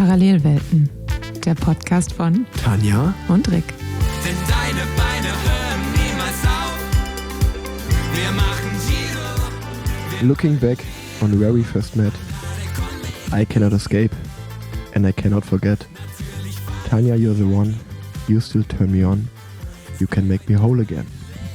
Parallelwelten, der Podcast von Tanja und Rick. Denn deine Beine hören niemals auf. Wir machen Giro. Looking back on where we first met, I cannot escape and I cannot forget. Tanja, you're the one, you still turn me on, you can make me whole again.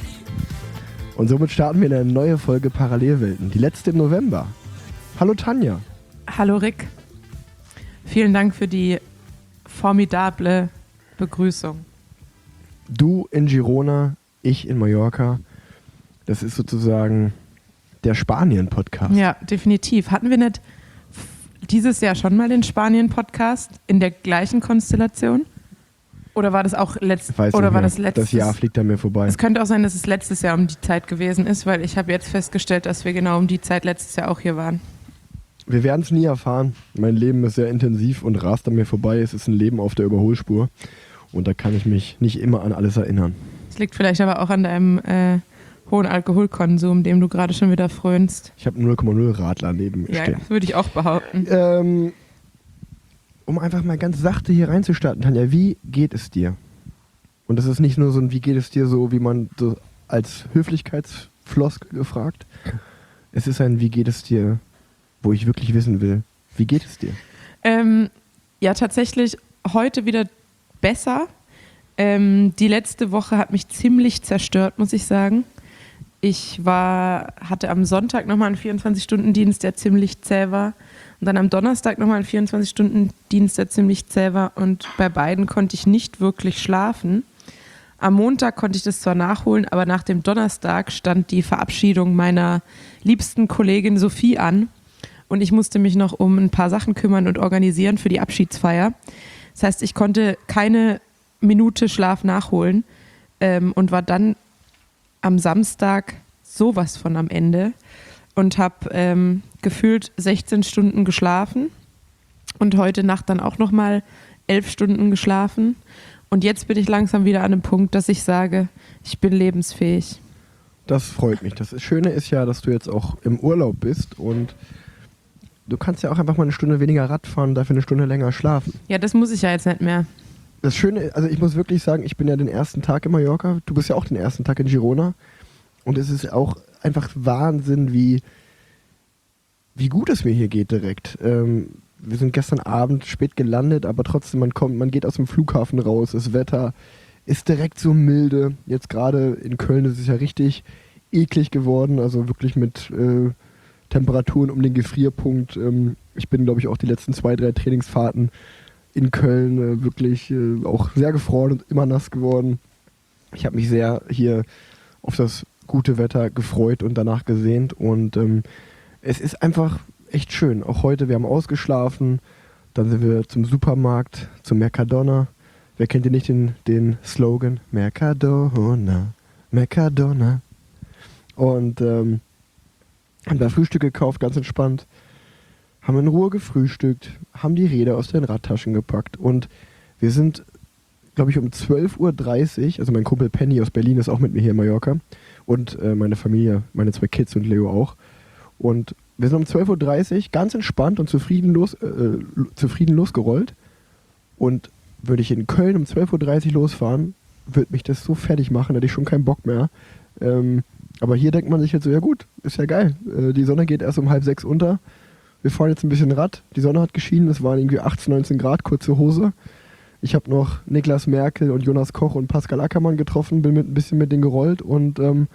Und somit starten wir in eine neue Folge Parallelwelten, die letzte im November. Hallo Tanja. Hallo Rick. Vielen Dank für die formidable Begrüßung. Du in Girona, ich in Mallorca. Das ist sozusagen der Spanien-Podcast. Ja, definitiv. Hatten wir nicht dieses Jahr schon mal den Spanien-Podcast in der gleichen Konstellation? Oder war das auch letztes Jahr? Das Jahr fliegt an mir vorbei. Es könnte auch sein, dass es letztes Jahr um die Zeit gewesen ist, weil ich habe jetzt festgestellt, dass wir genau um die Zeit letztes Jahr auch hier waren. Wir werden es nie erfahren. Mein Leben ist sehr intensiv und rast an mir vorbei. Es ist ein Leben auf der Überholspur. Und da kann ich mich nicht immer an alles erinnern. Es liegt vielleicht aber auch an deinem hohen Alkoholkonsum, dem du gerade schon wieder frönst. Ich habe 0,0 Radler neben mir stehen. Ja, das würde ich auch behaupten. Um einfach mal ganz sachte hier reinzustarten, Tanja, wie geht es dir? Und das ist nicht nur so ein wie geht es dir so, wie man so als Höflichkeitsfloskel gefragt. Es ist ein wie geht es dir, wo ich wirklich wissen will, wie geht es dir? Ja, tatsächlich heute wieder besser. Die letzte Woche hat mich ziemlich zerstört, muss ich sagen. Ich hatte am Sonntag nochmal einen 24-Stunden-Dienst, der ziemlich zäh war. Und dann am Donnerstag nochmal einen 24-Stunden-Dienst, der ziemlich zäh war. Und bei beiden konnte ich nicht wirklich schlafen. Am Montag konnte ich das zwar nachholen, aber nach dem Donnerstag stand die Verabschiedung meiner liebsten Kollegin Sophie an. Und ich musste mich noch um ein paar Sachen kümmern und organisieren für die Abschiedsfeier. Das heißt, ich konnte keine Minute Schlaf nachholen und war dann am Samstag sowas von am Ende und habe gefühlt 16 Stunden geschlafen und heute Nacht dann auch nochmal 11 Stunden geschlafen. Und jetzt bin ich langsam wieder an einem Punkt, dass ich sage, ich bin lebensfähig. Das freut mich. Das Schöne ist ja, dass du jetzt auch im Urlaub bist und du kannst ja auch einfach mal eine Stunde weniger Rad fahren, dafür eine Stunde länger schlafen. Ja, das muss ich ja jetzt nicht mehr. Das Schöne, also ich muss wirklich sagen, ich bin ja den ersten Tag in Mallorca, du bist ja auch den ersten Tag in Girona und es ist auch einfach Wahnsinn, wie gut es mir hier geht direkt. Wir sind gestern Abend spät gelandet, aber trotzdem, man geht aus dem Flughafen raus, das Wetter ist direkt so milde. Jetzt gerade in Köln ist es ja richtig eklig geworden, also wirklich mit Temperaturen um den Gefrierpunkt. Ich bin, glaube ich, auch die letzten 2-3 Trainingsfahrten in Köln wirklich auch sehr gefroren und immer nass geworden. Ich habe mich sehr hier auf das gute Wetter gefreut und danach gesehnt und es ist einfach echt schön. Auch heute, wir haben ausgeschlafen, dann sind wir zum Supermarkt, zum Mercadona. Wer kennt denn nicht den Slogan? Mercadona, Mercadona. Und haben da Frühstück gekauft, ganz entspannt. Haben in Ruhe gefrühstückt, haben die Räder aus den Radtaschen gepackt und wir sind, glaube ich, um 12:30 Uhr, also mein Kumpel Penny aus Berlin ist auch mit mir hier in Mallorca und meine Familie, meine 2 Kids und Leo auch. Und wir sind um 12:30 Uhr ganz entspannt und zufrieden losgerollt. Und würde ich in Köln um 12:30 Uhr losfahren, würde mich das so fertig machen, hätte ich schon keinen Bock mehr. Aber hier denkt man sich jetzt so, ja gut, ist ja geil. Die Sonne geht erst um 5:30 unter. Wir fahren jetzt ein bisschen Rad. Die Sonne hat geschienen, es waren irgendwie 18, 19 Grad, kurze Hose. Ich habe noch Niklas Merkel und Jonas Koch und Pascal Ackermann getroffen, bin ein bisschen mit denen gerollt und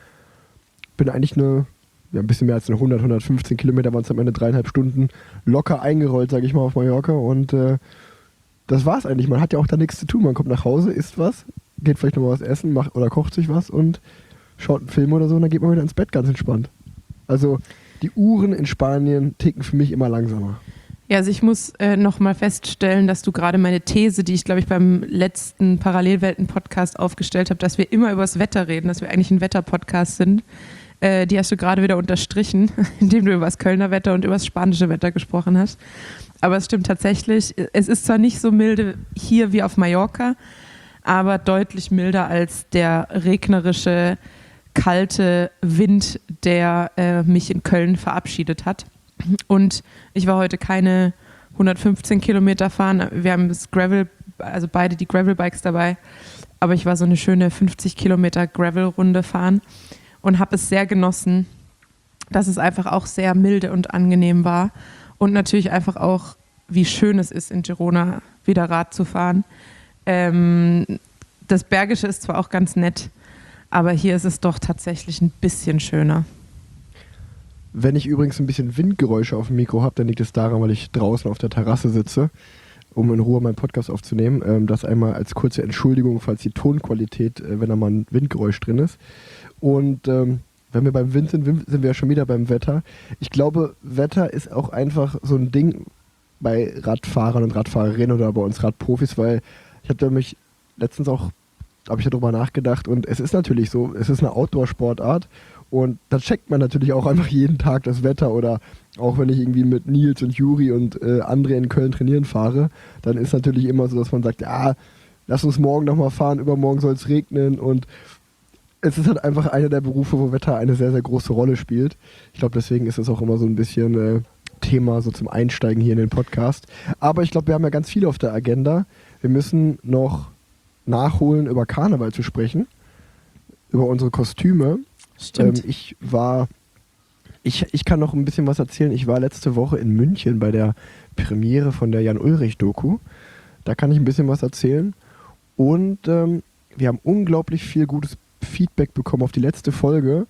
bin eigentlich ein bisschen mehr als 100, 115 Kilometer, waren es am Ende 3,5 Stunden locker eingerollt, sage ich mal, auf Mallorca. Und das war's eigentlich. Man hat ja auch da nichts zu tun. Man kommt nach Hause, isst was, geht vielleicht noch mal was essen oder kocht sich was und schaut einen Film oder so und dann geht man wieder ins Bett ganz entspannt. Also die Uhren in Spanien ticken für mich immer langsamer. Ja, also ich muss nochmal feststellen, dass du gerade meine These, die ich glaube ich beim letzten Parallelwelten-Podcast aufgestellt habe, dass wir immer über das Wetter reden, dass wir eigentlich ein Wetter-Podcast sind, die hast du gerade wieder unterstrichen, indem du über das Kölner Wetter und über das spanische Wetter gesprochen hast. Aber es stimmt tatsächlich, es ist zwar nicht so milde hier wie auf Mallorca, aber deutlich milder als der regnerische, kalte Wind, der mich in Köln verabschiedet hat. Und ich war heute keine 115 Kilometer fahren. Wir haben das Gravel, also beide die Gravelbikes dabei. Aber ich war so eine schöne 50 Kilometer Gravel-Runde fahren und habe es sehr genossen, dass es einfach auch sehr milde und angenehm war. Und natürlich einfach auch, wie schön es ist, in Girona wieder Rad zu fahren. Das Bergische ist zwar auch ganz nett, aber hier ist es doch tatsächlich ein bisschen schöner. Wenn ich übrigens ein bisschen Windgeräusche auf dem Mikro habe, dann liegt es daran, weil ich draußen auf der Terrasse sitze, um in Ruhe meinen Podcast aufzunehmen. Das einmal als kurze Entschuldigung, falls die Tonqualität, wenn da mal ein Windgeräusch drin ist. Und wenn wir beim Wind sind, sind wir ja schon wieder beim Wetter. Ich glaube, Wetter ist auch einfach so ein Ding bei Radfahrern und Radfahrerinnen oder bei uns Radprofis, weil ich hatte mich letztens auch, habe ich darüber nachgedacht und es ist natürlich so, es ist eine Outdoor-Sportart. Und da checkt man natürlich auch einfach jeden Tag das Wetter oder auch wenn ich irgendwie mit Nils und Juri und André in Köln trainieren fahre, dann ist natürlich immer so, dass man sagt, ja, lass uns morgen nochmal fahren, übermorgen soll es regnen und es ist halt einfach einer der Berufe, wo Wetter eine sehr, sehr große Rolle spielt. Ich glaube, deswegen ist es auch immer so ein bisschen Thema so zum Einsteigen hier in den Podcast. Aber ich glaube, wir haben ja ganz viel auf der Agenda. Wir müssen noch nachholen, über Karneval zu sprechen, über unsere Kostüme. Stimmt. Ich kann noch ein bisschen was erzählen. Ich war letzte Woche in München bei der Premiere von der Jan-Ulrich-Doku. Da kann ich ein bisschen was erzählen. Und wir haben unglaublich viel gutes Feedback bekommen auf die letzte Folge.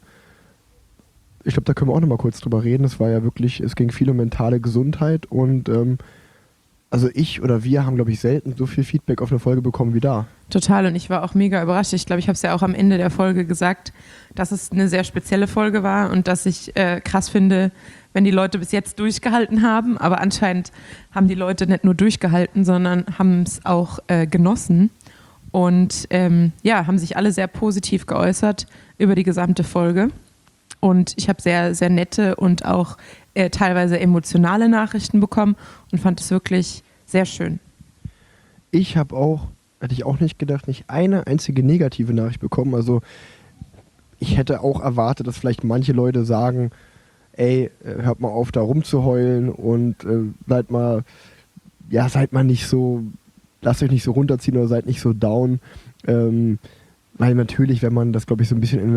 Ich glaube, da können wir auch noch mal kurz drüber reden. Es war ja wirklich, es ging viel um mentale Gesundheit und also ich oder wir haben, glaube ich, selten so viel Feedback auf eine Folge bekommen wie da. Total, und ich war auch mega überrascht. Ich glaube, ich habe es ja auch am Ende der Folge gesagt, dass es eine sehr spezielle Folge war und dass ich krass finde, wenn die Leute bis jetzt durchgehalten haben. Aber anscheinend haben die Leute nicht nur durchgehalten, sondern haben es auch genossen. Und haben sich alle sehr positiv geäußert über die gesamte Folge. Und ich habe sehr, sehr nette und auch teilweise emotionale Nachrichten bekommen und fand es wirklich sehr schön. Ich habe auch, hätte ich auch nicht gedacht, nicht eine einzige negative Nachricht bekommen. Also ich hätte auch erwartet, dass vielleicht manche Leute sagen, ey, hört mal auf, da rumzuheulen und seid mal nicht so, lasst euch nicht so runterziehen oder seid nicht so down. Weil natürlich, wenn man das, glaube ich, so ein bisschen in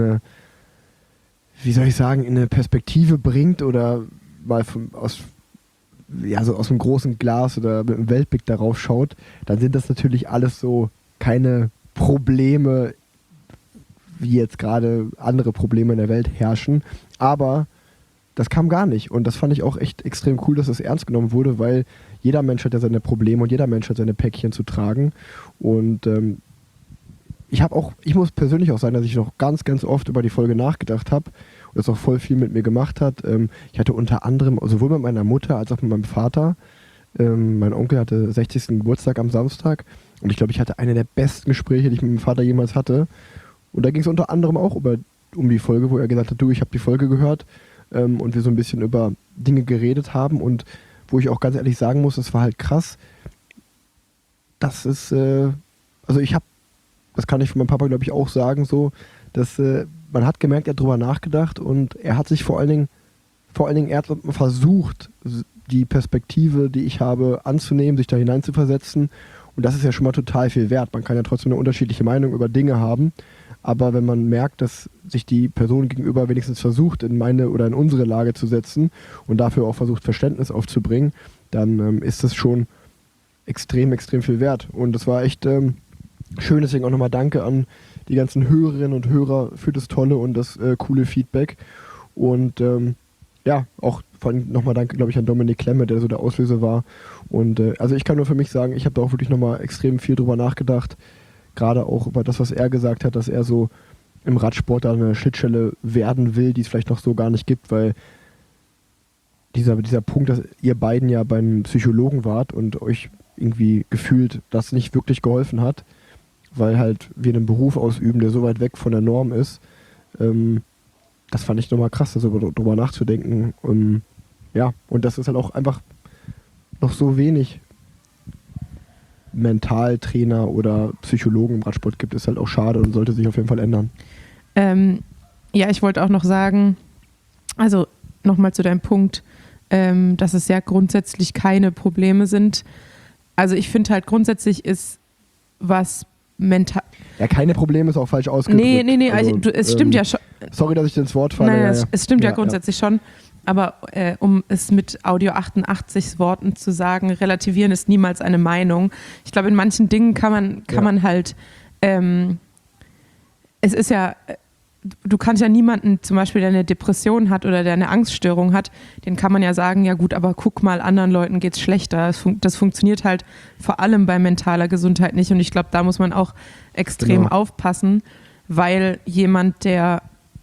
eine Perspektive bringt oder mal aus dem großen Glas oder mit dem Weltblick darauf schaut, dann sind das natürlich alles so keine Probleme, wie jetzt gerade andere Probleme in der Welt herrschen. Aber das kam gar nicht. Und das fand ich auch echt extrem cool, dass das ernst genommen wurde, weil jeder Mensch hat ja seine Probleme und jeder Mensch hat seine Päckchen zu tragen. Und ich muss persönlich auch sagen, dass ich noch ganz, ganz oft über die Folge nachgedacht habe und das auch voll viel mit mir gemacht hat. Ich hatte unter anderem, sowohl mit meiner Mutter als auch mit meinem Vater, mein Onkel hatte 60. Geburtstag am Samstag und ich glaube, ich hatte eine der besten Gespräche, die ich mit meinem Vater jemals hatte. Und da ging es unter anderem auch um die Folge, wo er gesagt hat, du, ich habe die Folge gehört und wir so ein bisschen über Dinge geredet haben und wo ich auch ganz ehrlich sagen muss, es war halt krass. Das ist, das kann ich von meinem Papa, glaube ich, auch sagen, so, dass man hat gemerkt, er hat drüber nachgedacht und er hat sich vor allen Dingen er hat versucht, die Perspektive, die ich habe, anzunehmen, sich da hineinzuversetzen. Und das ist ja schon mal total viel wert. Man kann ja trotzdem eine unterschiedliche Meinung über Dinge haben. Aber wenn man merkt, dass sich die Person gegenüber wenigstens versucht, in meine oder in unsere Lage zu setzen und dafür auch versucht, Verständnis aufzubringen, dann ist das schon extrem, extrem viel wert. Und das war echt schön. Deswegen auch nochmal Danke an die ganzen Hörerinnen und Hörer für das tolle und das coole Feedback. Und auch nochmal Danke, glaube ich, an Dominik Klemme, der so der Auslöser war. Und also ich kann nur für mich sagen, ich habe da auch wirklich nochmal extrem viel drüber nachgedacht. Gerade auch über das, was er gesagt hat, dass er so im Radsport da eine Schnittstelle werden will, die es vielleicht noch so gar nicht gibt, weil dieser Punkt, dass ihr beiden ja beim Psychologen wart und euch irgendwie gefühlt das nicht wirklich geholfen hat, weil halt wir einen Beruf ausüben, der so weit weg von der Norm ist. Das fand ich nochmal krass, darüber nachzudenken. Und das ist halt auch einfach noch so wenig Mentaltrainer oder Psychologen im Radsport gibt, ist halt auch schade und sollte sich auf jeden Fall ändern. Ich wollte auch noch sagen, also nochmal zu deinem Punkt, dass es ja grundsätzlich keine Probleme sind. Also ich finde halt grundsätzlich ist was mental... Ja, keine Probleme ist auch falsch ausgedrückt. Nee, also, es stimmt ja schon. Sorry, dass ich ins Wort falle. Naja, es stimmt ja grundsätzlich schon. Aber um es mit Audio 88 Worten zu sagen, relativieren ist niemals eine Meinung. Ich glaube, in manchen Dingen kann man halt, es ist ja, du kannst ja niemanden zum Beispiel, der eine Depression hat oder der eine Angststörung hat, den kann man ja sagen, ja gut, aber guck mal, anderen Leuten geht's schlechter. Das funktioniert halt vor allem bei mentaler Gesundheit nicht. Und ich glaube, da muss man auch extrem aufpassen, weil jemand, der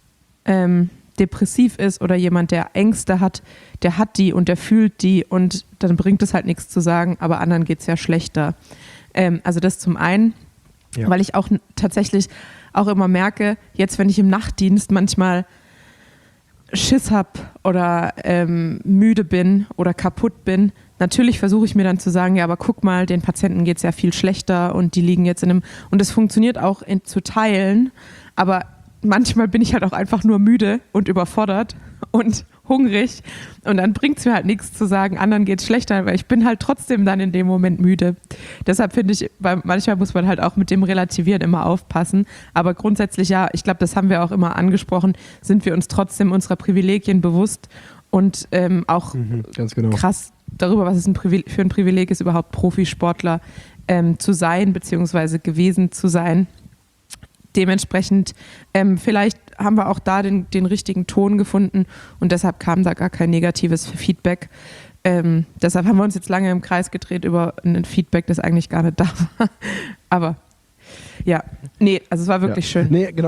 depressiv ist oder jemand, der Ängste hat, der hat die und der fühlt die und dann bringt es halt nichts zu sagen, aber anderen geht es ja schlechter. Also das zum einen, weil ich auch tatsächlich auch immer merke, jetzt wenn ich im Nachtdienst manchmal Schiss habe oder müde bin oder kaputt bin, natürlich versuche ich mir dann zu sagen, ja, aber guck mal, den Patienten geht es ja viel schlechter und die liegen jetzt in einem, und das funktioniert auch zu Teilen, aber manchmal bin ich halt auch einfach nur müde und überfordert und hungrig und dann bringt es mir halt nichts zu sagen, anderen geht es schlechter, weil ich bin halt trotzdem dann in dem Moment müde. Deshalb finde ich, weil manchmal muss man halt auch mit dem Relativieren immer aufpassen, aber grundsätzlich ja, ich glaube, das haben wir auch immer angesprochen, sind wir uns trotzdem unserer Privilegien bewusst und auch ganz genau. Krass darüber, was es für ein Privileg ist, überhaupt Profisportler zu sein, beziehungsweise gewesen zu sein. Dementsprechend, vielleicht haben wir auch da den richtigen Ton gefunden und deshalb kam da gar kein negatives Feedback. Deshalb haben wir uns jetzt lange im Kreis gedreht über ein Feedback, das eigentlich gar nicht da war. Aber ja, also es war wirklich schön. Nee, genau,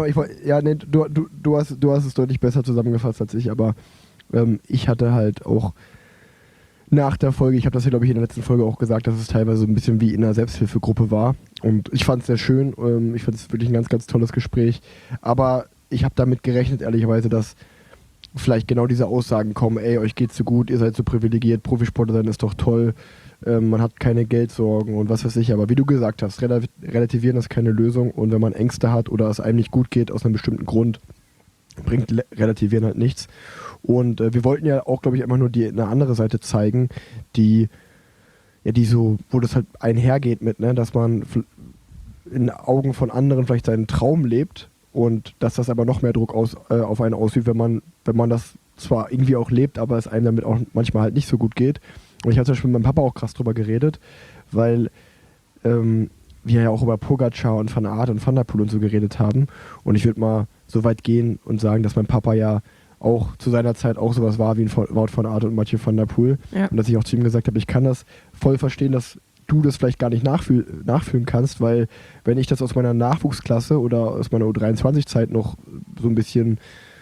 du hast es deutlich besser zusammengefasst als ich, aber ich hatte halt auch nach der Folge, ich habe das ja glaube ich in der letzten Folge auch gesagt, dass es teilweise so ein bisschen wie in einer Selbsthilfegruppe war und ich fand es sehr schön, ich fand es wirklich ein ganz, ganz tolles Gespräch, aber ich habe damit gerechnet, ehrlicherweise, dass vielleicht genau diese Aussagen kommen, ey, euch geht's so gut, ihr seid so privilegiert, Profisportler sein ist doch toll, man hat keine Geldsorgen und was weiß ich, aber wie du gesagt hast, relativieren ist keine Lösung und wenn man Ängste hat oder es einem nicht gut geht aus einem bestimmten Grund, bringt Relativieren halt nichts. Und wir wollten ja auch, glaube ich, immer nur eine andere Seite zeigen, die so, wo das halt einhergeht mit, ne, dass man in Augen von anderen vielleicht seinen Traum lebt und dass das aber noch mehr Druck auf einen ausübt, wenn man das zwar irgendwie auch lebt, aber es einem damit auch manchmal halt nicht so gut geht. Und ich habe zum Beispiel mit meinem Papa auch krass drüber geredet, weil wir ja auch über Pogacar und Van Aert und Van der Poel und so geredet haben. Und ich würde mal so weit gehen und sagen, dass mein Papa ja auch zu seiner Zeit auch sowas war wie ein Wout van Aert und Mathieu van der Poel. Ja. Und dass ich auch zu ihm gesagt habe, ich kann das voll verstehen, dass du das vielleicht gar nicht nachfühlen kannst, weil wenn ich das aus meiner Nachwuchsklasse oder aus meiner U23-Zeit noch so ein bisschen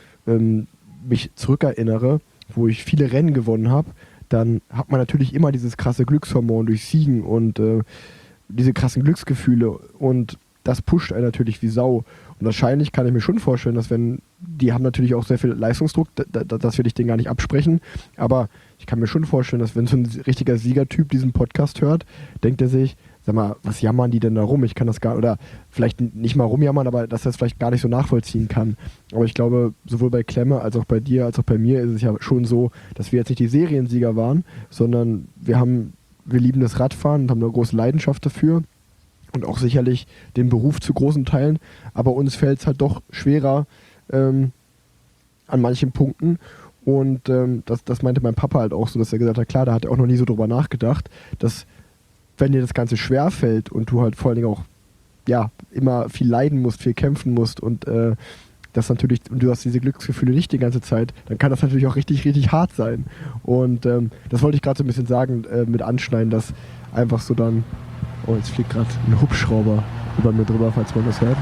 mich zurückerinnere, wo ich viele Rennen gewonnen habe, dann hat man natürlich immer dieses krasse Glückshormon durch Siegen und diese krassen Glücksgefühle und das pusht einen natürlich wie Sau. Und wahrscheinlich kann ich mir schon vorstellen, dass die haben natürlich auch sehr viel Leistungsdruck, das will ich denen gar nicht absprechen, aber ich kann mir schon vorstellen, dass wenn so ein richtiger Siegertyp diesen Podcast hört, denkt er sich, sag mal, was jammern die denn da rum? Ich kann das gar, oder vielleicht nicht mal rumjammern, aber dass er es vielleicht gar nicht so nachvollziehen kann. Aber ich glaube, sowohl bei Klemme als auch bei dir, als auch bei mir ist es ja schon so, dass wir jetzt nicht die Seriensieger waren, sondern wir lieben das Radfahren und haben eine große Leidenschaft dafür. Und auch sicherlich den Beruf zu großen Teilen, aber uns fällt es halt doch schwerer an manchen Punkten und das meinte mein Papa halt auch so, dass er gesagt hat, klar, da hat er auch noch nie so drüber nachgedacht, dass wenn dir das Ganze schwer fällt und du halt vor allen Dingen auch immer viel leiden musst, viel kämpfen musst und das natürlich, und du hast diese Glücksgefühle nicht die ganze Zeit, dann kann das natürlich auch richtig, richtig hart sein und das wollte ich gerade so ein bisschen sagen, mit anschneiden, dass einfach so dann. Oh, jetzt fliegt gerade ein Hubschrauber über mir drüber, falls man das hört.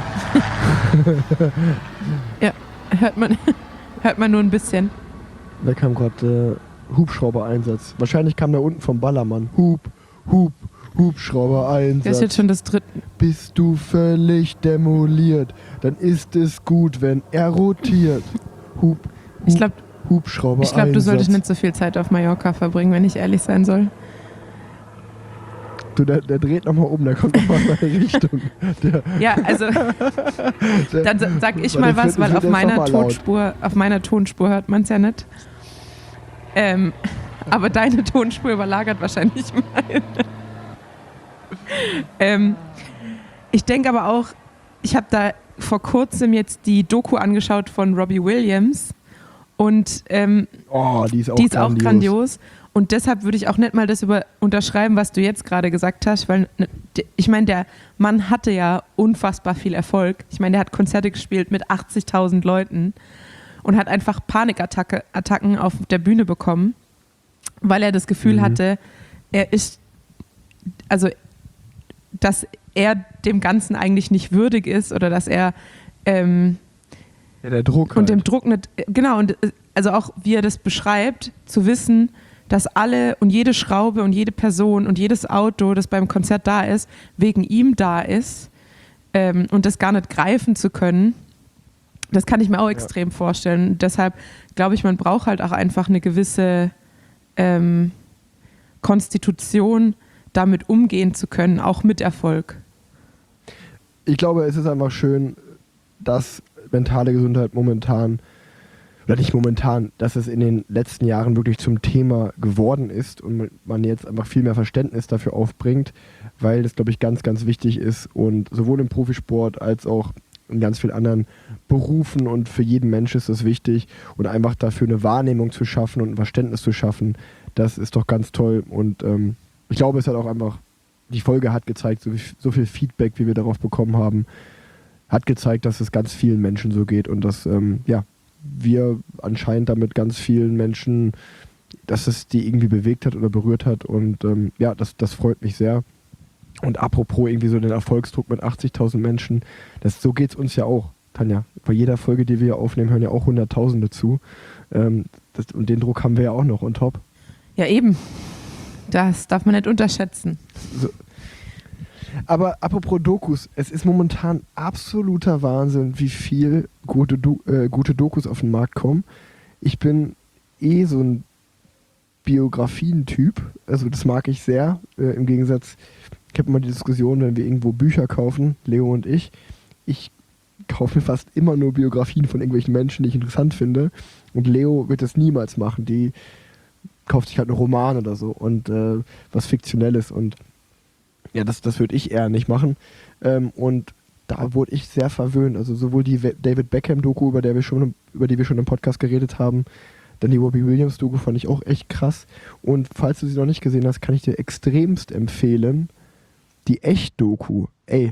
Ja, hört man nur ein bisschen. Da kam gerade Hubschrauber-Einsatz. Wahrscheinlich kam der unten vom Ballermann. Hubschrauber-Einsatz. Das ist jetzt schon das dritte. Bist du völlig demoliert, dann ist es gut, wenn er rotiert. Hubschrauber-Einsatz. Ich glaube, du solltest nicht so viel Zeit auf Mallorca verbringen, wenn ich ehrlich sein soll. Du, der dreht nochmal um, der kommt nochmal in meine Richtung. Ja, also dann sag ich mal was, weil auf meiner Tonspur hört man es ja nicht. Aber deine Tonspur überlagert wahrscheinlich meine. Ich denke aber auch, ich habe da vor kurzem jetzt die Doku angeschaut von Robbie Williams und die ist auch grandios. Und deshalb würde ich auch nicht mal das unterschreiben, was du jetzt gerade gesagt hast, weil ich meine, der Mann hatte ja unfassbar viel Erfolg. Ich meine, der hat Konzerte gespielt mit 80.000 Leuten und hat einfach Panikattacken auf der Bühne bekommen, weil er das Gefühl hatte, dass er dem Ganzen eigentlich nicht würdig ist oder dass er der Druck und halt. dem Druck nicht, genau, und also auch wie er das beschreibt, zu wissen, dass alle und jede Schraube und jede Person und jedes Auto, das beim Konzert da ist, wegen ihm da ist und das gar nicht greifen zu können, das kann ich mir auch extrem vorstellen. Deshalb glaube ich, man braucht halt auch einfach eine gewisse Konstitution, damit umgehen zu können, auch mit Erfolg. Ich glaube, es ist einfach schön, dass mentale Gesundheit momentan, oder nicht momentan, dass es in den letzten Jahren wirklich zum Thema geworden ist und man jetzt einfach viel mehr Verständnis dafür aufbringt, weil das, glaube ich, ganz, ganz wichtig ist und sowohl im Profisport als auch in ganz vielen anderen Berufen und für jeden Mensch ist das wichtig und einfach dafür eine Wahrnehmung zu schaffen und ein Verständnis zu schaffen, das ist doch ganz toll und ich glaube, es hat auch einfach, die Folge hat gezeigt, so viel Feedback, wie wir darauf bekommen haben, hat gezeigt, dass es ganz vielen Menschen so geht und dass, wir anscheinend damit ganz vielen Menschen, dass es die irgendwie bewegt hat oder berührt hat und das freut mich sehr. Und apropos irgendwie so den Erfolgsdruck mit 80.000 Menschen, so geht es uns ja auch, Tanja. Bei jeder Folge, die wir hier aufnehmen, hören ja auch Hunderttausende zu. Und den Druck haben wir ja auch noch on top. Ja, eben. Das darf man nicht unterschätzen. So. Aber apropos Dokus, es ist momentan absoluter Wahnsinn, wie viel gute Dokus auf den Markt kommen. Ich bin so ein Biografien-Typ, also das mag ich sehr. Im Gegensatz, ich habe immer die Diskussion, wenn wir irgendwo Bücher kaufen, Leo und ich kaufe mir fast immer nur Biografien von irgendwelchen Menschen, die ich interessant finde. Und Leo wird das niemals machen. Die kauft sich halt einen Roman oder so und was Fiktionelles und ja, das würde ich eher nicht machen. Und da wurde ich sehr verwöhnt. Also sowohl die David Beckham-Doku, über die wir schon im Podcast geredet haben, dann die Robbie Williams-Doku fand ich auch echt krass. Und falls du sie noch nicht gesehen hast, kann ich dir extremst empfehlen, die Echt-Doku.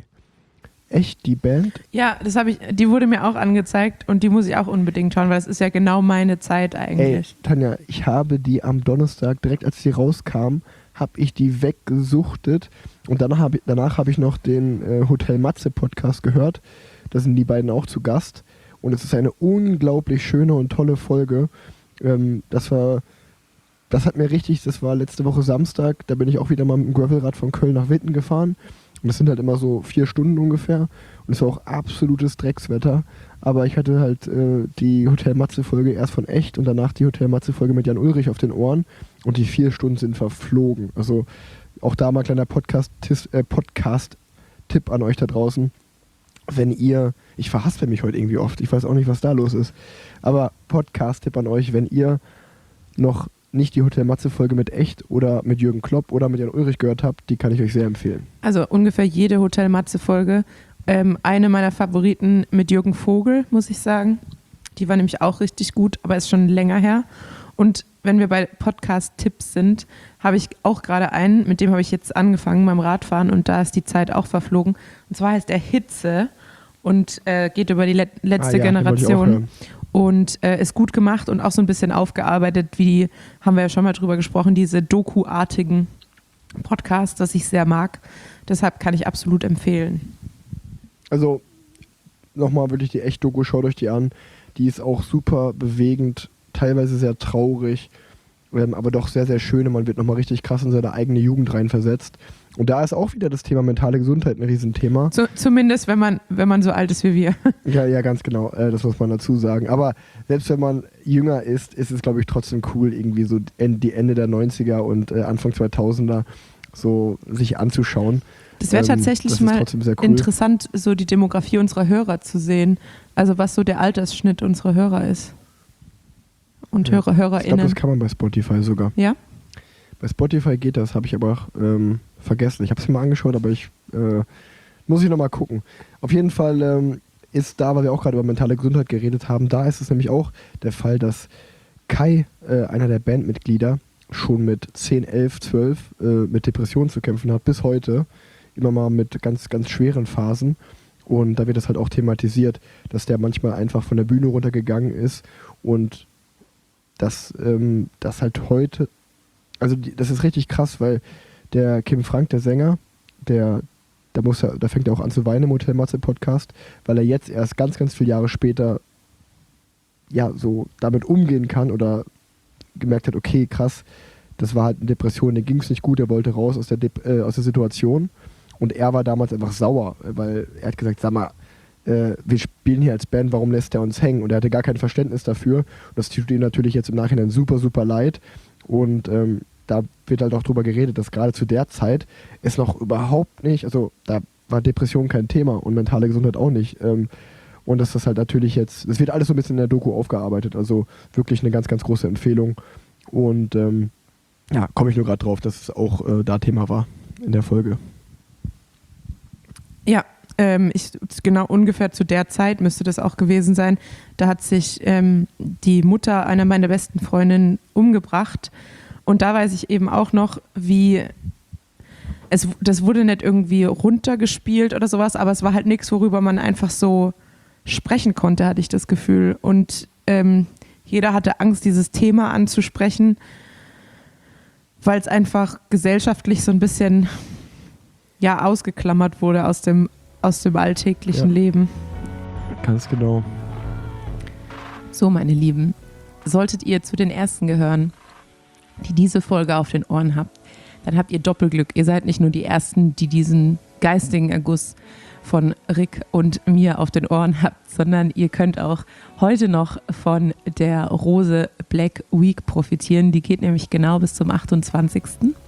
Echt, die Band? Ja, die wurde mir auch angezeigt und die muss ich auch unbedingt schauen, weil es ist ja genau meine Zeit eigentlich. Tanja, ich habe die am Donnerstag, direkt als sie rauskam, habe ich die weggesuchtet und danach habe ich noch den Hotel Matze Podcast gehört. Da sind die beiden auch zu Gast und es ist eine unglaublich schöne und tolle Folge. Das war letzte Woche Samstag, da bin ich auch wieder mal mit dem Gravelrad von Köln nach Witten gefahren und das sind halt immer so 4 Stunden ungefähr und es war auch absolutes Dreckswetter, aber ich hatte halt die Hotel Matze Folge erst von Echt und danach die Hotel Matze Folge mit Jan Ulrich auf den Ohren und die 4 Stunden sind verflogen. Also auch da mal kleiner Podcast-Tipp an euch da draußen. Wenn ihr, ich verhaspel mich heute irgendwie oft, ich weiß auch nicht, was da los ist, aber Podcast-Tipp an euch, wenn ihr noch nicht die Hotel Matze Folge mit Echt oder mit Jürgen Klopp oder mit Jan Ulrich gehört habt, die kann ich euch sehr empfehlen. Also ungefähr jede Hotel Matze Folge. Eine meiner Favoriten mit Jürgen Vogel, muss ich sagen. Die war nämlich auch richtig gut, aber ist schon länger her. Und wenn wir bei Podcast-Tipps sind, habe ich auch gerade einen, mit dem habe ich jetzt angefangen beim Radfahren und da ist die Zeit auch verflogen. Und zwar heißt er Hitze und geht über die letzte Generation. Und ist gut gemacht und auch so ein bisschen aufgearbeitet, haben wir ja schon mal drüber gesprochen, diese Doku-artigen Podcasts, das ich sehr mag. Deshalb kann ich absolut empfehlen. Also nochmal wirklich die Echt-Doku, schaut euch die an. Die ist auch super bewegend, teilweise sehr traurig, aber doch sehr, sehr schön. Man wird nochmal richtig krass in seine eigene Jugend reinversetzt. Und da ist auch wieder das Thema mentale Gesundheit ein Riesenthema. Zumindest, wenn man so alt ist wie wir. Ja, ganz genau. Das muss man dazu sagen. Aber selbst wenn man jünger ist es, glaube ich, trotzdem cool, irgendwie so die Ende der 90er und Anfang 2000er so sich anzuschauen. Das wäre tatsächlich mal cool. Interessant, so die Demografie unserer Hörer zu sehen. Also was so der Altersschnitt unserer Hörer ist. und Ich glaube, HörerInnen. das kann man bei Spotify sogar. Ja? Bei Spotify geht das, habe ich aber vergessen. Ich habe es mir mal angeschaut, aber muss ich nochmal gucken. Auf jeden Fall ist da, weil wir auch gerade über mentale Gesundheit geredet haben, da ist es nämlich auch der Fall, dass Kai, einer der Bandmitglieder, schon mit 10, 11, 12 mit Depressionen zu kämpfen hat, bis heute. Immer mal mit ganz, ganz schweren Phasen. Und da wird das halt auch thematisiert, dass der manchmal einfach von der Bühne runtergegangen ist und das halt heute, also das ist richtig krass, weil der Kim Frank, der Sänger, da fängt er auch an zu weinen im Hotel Matze Podcast, weil er jetzt erst ganz, ganz viele Jahre später ja so damit umgehen kann oder gemerkt hat, okay, krass, das war halt eine Depression, dem ging es nicht gut, er wollte raus aus der Situation und er war damals einfach sauer, weil er hat gesagt, sag mal, wir spielen hier als Band, warum lässt er uns hängen? Und er hatte gar kein Verständnis dafür und das tut ihm natürlich jetzt im Nachhinein super, super leid und da wird halt auch drüber geredet, dass gerade zu der Zeit es noch überhaupt nicht, also da war Depression kein Thema und mentale Gesundheit auch nicht. Und dass das halt natürlich jetzt, das wird alles so ein bisschen in der Doku aufgearbeitet, also wirklich eine ganz, ganz große Empfehlung. Und ja, komme ich nur gerade drauf, dass es auch da Thema war in der Folge. Ja, genau ungefähr zu der Zeit müsste das auch gewesen sein. Da hat sich die Mutter einer meiner besten Freundinnen umgebracht. Und da weiß ich eben auch noch, wie das wurde nicht irgendwie runtergespielt oder sowas, aber es war halt nichts, worüber man einfach so sprechen konnte, hatte ich das Gefühl. Und jeder hatte Angst, dieses Thema anzusprechen, weil es einfach gesellschaftlich so ein bisschen ja, ausgeklammert wurde aus dem alltäglichen Leben. Ganz genau. So, meine Lieben, solltet ihr zu den Ersten gehören, die diese Folge auf den Ohren habt, dann habt ihr Doppelglück. Ihr seid nicht nur die Ersten, die diesen geistigen Erguss von Rick und mir auf den Ohren habt, sondern ihr könnt auch heute noch von der Rose Black Week profitieren. Die geht nämlich genau bis zum 28.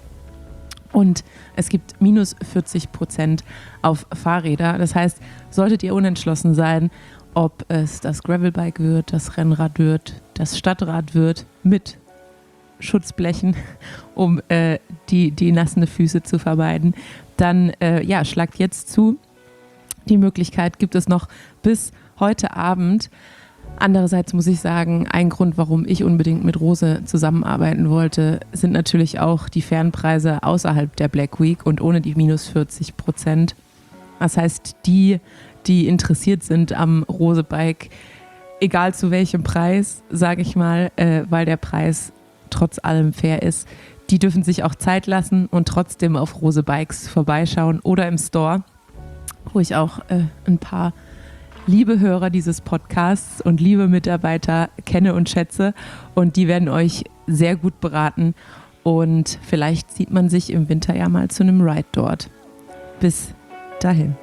Und es gibt minus 40% auf Fahrräder. Das heißt, solltet ihr unentschlossen sein, ob es das Gravelbike wird, das Rennrad wird, das Stadtrad wird, mit Schutzblechen, um die nassen Füße zu vermeiden, dann schlagt jetzt zu. Die Möglichkeit gibt es noch bis heute Abend. Andererseits muss ich sagen, ein Grund, warum ich unbedingt mit Rose zusammenarbeiten wollte, sind natürlich auch die Fernpreise außerhalb der Black Week und ohne die minus 40%. Das heißt, die interessiert sind am Rose-Bike, egal zu welchem Preis, sage ich mal, weil der Preis trotz allem fair ist, die dürfen sich auch Zeit lassen und trotzdem auf Rose Bikes vorbeischauen oder im Store, wo ich auch ein paar liebe Hörer dieses Podcasts und liebe Mitarbeiter kenne und schätze und die werden euch sehr gut beraten und vielleicht sieht man sich im Winter ja mal zu einem Ride dort. Bis dahin.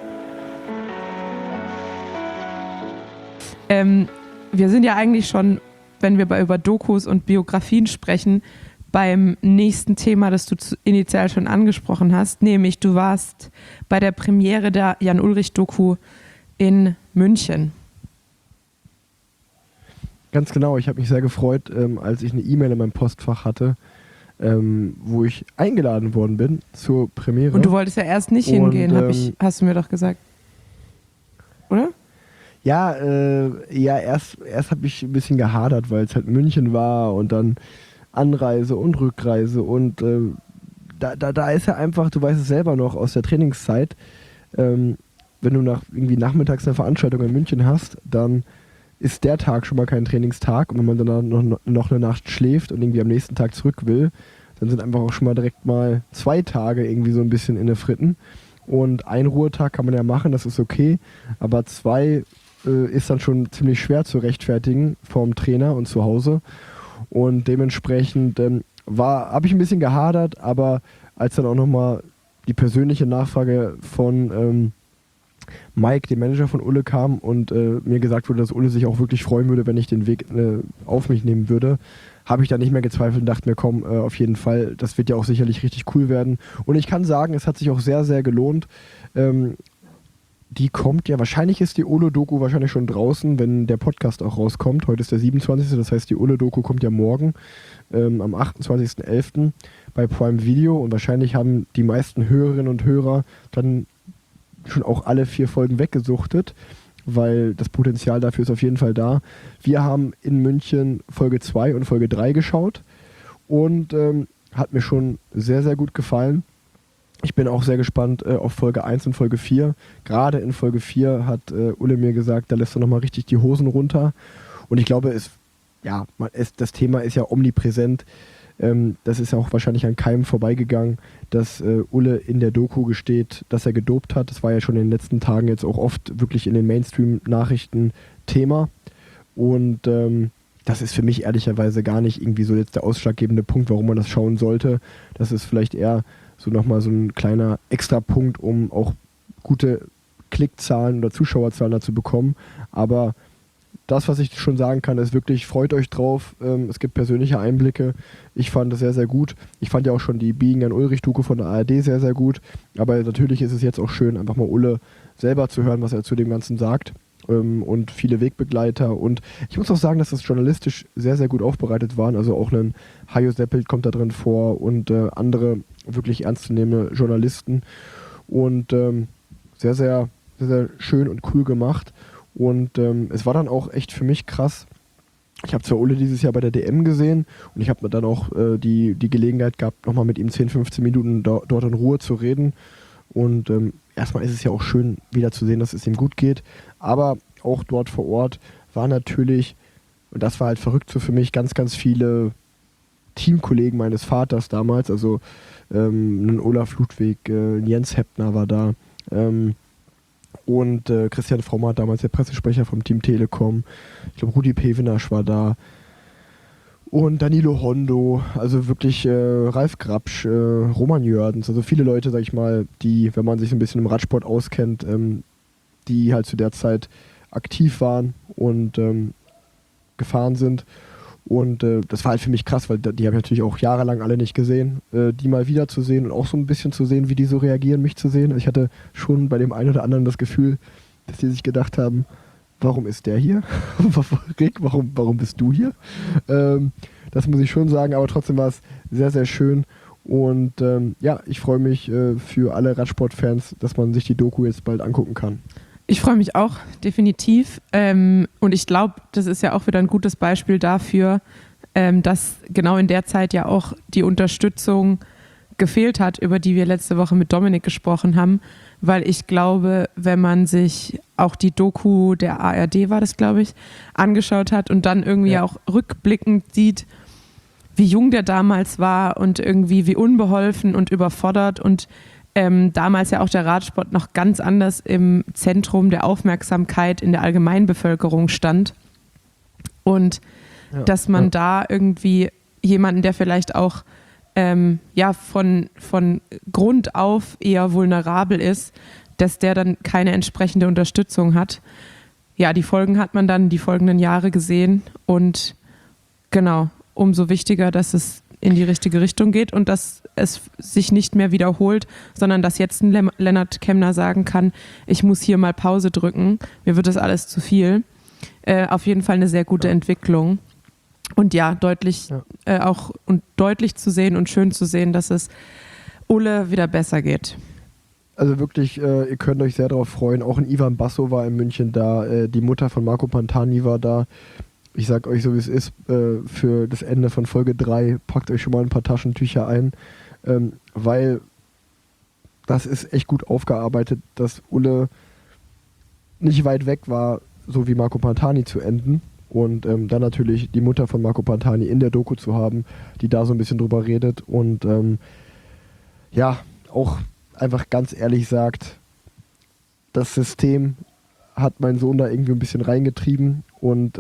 Wir sind ja eigentlich schon, wenn wir über Dokus und Biografien sprechen, beim nächsten Thema, das du initial schon angesprochen hast, nämlich du warst bei der Premiere der Jan-Ulrich-Doku in München. Ganz genau, ich habe mich sehr gefreut, als ich eine E-Mail in meinem Postfach hatte, wo ich eingeladen worden bin zur Premiere. Und du wolltest ja erst nicht hingehen, hast du mir doch gesagt. Oder? Ja, erst habe ich ein bisschen gehadert, weil es halt München war und dann Anreise und Rückreise und da ist ja einfach, du weißt es selber noch aus der Trainingszeit, wenn du irgendwie nachmittags eine Veranstaltung in München hast, dann ist der Tag schon mal kein Trainingstag und wenn man dann noch eine Nacht schläft und irgendwie am nächsten Tag zurück will, dann sind einfach auch schon mal direkt mal 2 Tage irgendwie so ein bisschen in der Fritten und ein Ruhetag kann man ja machen, das ist okay, aber 2 ist dann schon ziemlich schwer zu rechtfertigen vorm Trainer und zu Hause. Und dementsprechend habe ich ein bisschen gehadert, aber als dann auch nochmal die persönliche Nachfrage von Mike, dem Manager von Ulle, kam und mir gesagt wurde, dass Ulle sich auch wirklich freuen würde, wenn ich den Weg auf mich nehmen würde, habe ich da nicht mehr gezweifelt und dachte mir, komm, auf jeden Fall, das wird ja auch sicherlich richtig cool werden. Und ich kann sagen, es hat sich auch sehr, sehr gelohnt. Die kommt ja, wahrscheinlich ist die Ole-Doku wahrscheinlich schon draußen, wenn der Podcast auch rauskommt. Heute ist der 27. Das heißt, die Ole-Doku kommt ja morgen, am 28.11. bei Prime Video. Und wahrscheinlich haben die meisten Hörerinnen und Hörer dann schon auch alle 4 Folgen weggesuchtet, weil das Potenzial dafür ist auf jeden Fall da. Wir haben in München Folge 2 und Folge 3 geschaut und hat mir schon sehr, sehr gut gefallen. Ich bin auch sehr gespannt auf Folge 1 und Folge 4. Gerade in Folge 4 hat Ulle mir gesagt, da lässt er nochmal richtig die Hosen runter. Und ich glaube, das Thema ist ja omnipräsent. Das ist ja auch wahrscheinlich an keinem vorbeigegangen, dass Ulle in der Doku gesteht, dass er gedopt hat. Das war ja schon in den letzten Tagen jetzt auch oft wirklich in den Mainstream-Nachrichten Thema. Und das ist für mich ehrlicherweise gar nicht irgendwie so jetzt der ausschlaggebende Punkt, warum man das schauen sollte. Das ist vielleicht eher so nochmal so ein kleiner Extrapunkt, um auch gute Klickzahlen oder Zuschauerzahlen dazu bekommen. Aber das, was ich schon sagen kann, ist wirklich, freut euch drauf. Es gibt persönliche Einblicke. Ich fand es sehr, sehr gut. Ich fand ja auch schon die Biegen an Ulrich-Doku von der ARD sehr, sehr gut. Aber natürlich ist es jetzt auch schön, einfach mal Ulle selber zu hören, was er zu dem Ganzen sagt. Und viele Wegbegleiter. Und ich muss auch sagen, dass das journalistisch sehr, sehr gut aufbereitet waren. Also auch ein Hajo Seppelt kommt da drin vor und andere wirklich ernstzunehmende Journalisten. Und sehr, sehr, sehr, sehr schön und cool gemacht. Und es war dann auch echt für mich krass. Ich habe zwar Ulle dieses Jahr bei der DM gesehen und ich habe dann auch die Gelegenheit gehabt, nochmal mit ihm 10, 15 Minuten dort in Ruhe zu reden. Und erstmal ist es ja auch schön, wieder zu sehen, dass es ihm gut geht. Aber auch dort vor Ort war natürlich, und das war halt verrückt so für mich, ganz, ganz viele Teamkollegen meines Vaters damals. Also ein Olaf Ludwig, Jens Heppner war da. Und Christian Frommert, damals der Pressesprecher vom Team Telekom. Ich glaube, Rudi Pevenasch war da. Und Danilo Hondo, also wirklich Ralf Grabsch, Roman Jördens, also viele Leute, sag ich mal, die, wenn man sich so ein bisschen im Radsport auskennt, die halt zu der Zeit aktiv waren und gefahren sind. Und das war halt für mich krass, weil die habe ich natürlich auch jahrelang alle nicht gesehen. Die mal wieder zu sehen und auch so ein bisschen zu sehen, wie die so reagieren, mich zu sehen. Also ich hatte schon bei dem einen oder anderen das Gefühl, dass die sich gedacht haben, warum ist der hier? Rick, warum bist du hier? Das muss ich schon sagen, aber trotzdem war es sehr, sehr schön. Und ich freue mich für alle Radsportfans, dass man sich die Doku jetzt bald angucken kann. Ich freue mich auch, definitiv. Und ich glaube, das ist ja auch wieder ein gutes Beispiel dafür, dass genau in der Zeit ja auch die Unterstützung gefehlt hat, über die wir letzte Woche mit Dominik gesprochen haben. Weil ich glaube, wenn man sich auch die Doku der ARD, war das glaube ich, angeschaut hat und dann irgendwie auch rückblickend sieht, wie jung der damals war und irgendwie wie unbeholfen und überfordert und damals ja auch der Radsport noch ganz anders im Zentrum der Aufmerksamkeit in der Allgemeinbevölkerung stand. Und dass man da irgendwie jemanden, der vielleicht auch von Grund auf eher vulnerabel ist, dass der dann keine entsprechende Unterstützung hat. Ja, die Folgen hat man dann die folgenden Jahre gesehen und genau, umso wichtiger, dass es in die richtige Richtung geht und dass es sich nicht mehr wiederholt, sondern dass jetzt ein Lennart Kemner sagen kann, ich muss hier mal Pause drücken, mir wird das alles zu viel. Auf jeden Fall eine sehr gute Entwicklung. Und ja, deutlich zu sehen und schön zu sehen, dass es Ulle wieder besser geht. Also wirklich, ihr könnt euch sehr darauf freuen. Auch ein Ivan Basso war in München da, die Mutter von Marco Pantani war da. Ich sag euch so, wie es ist, für das Ende von Folge 3 packt euch schon mal ein paar Taschentücher ein, weil das ist echt gut aufgearbeitet, dass Ulle nicht weit weg war, so wie Marco Pantani zu enden. Und dann natürlich die Mutter von Marco Pantani in der Doku zu haben, die da so ein bisschen drüber redet und auch einfach ganz ehrlich sagt, das System hat mein Sohn da irgendwie ein bisschen reingetrieben und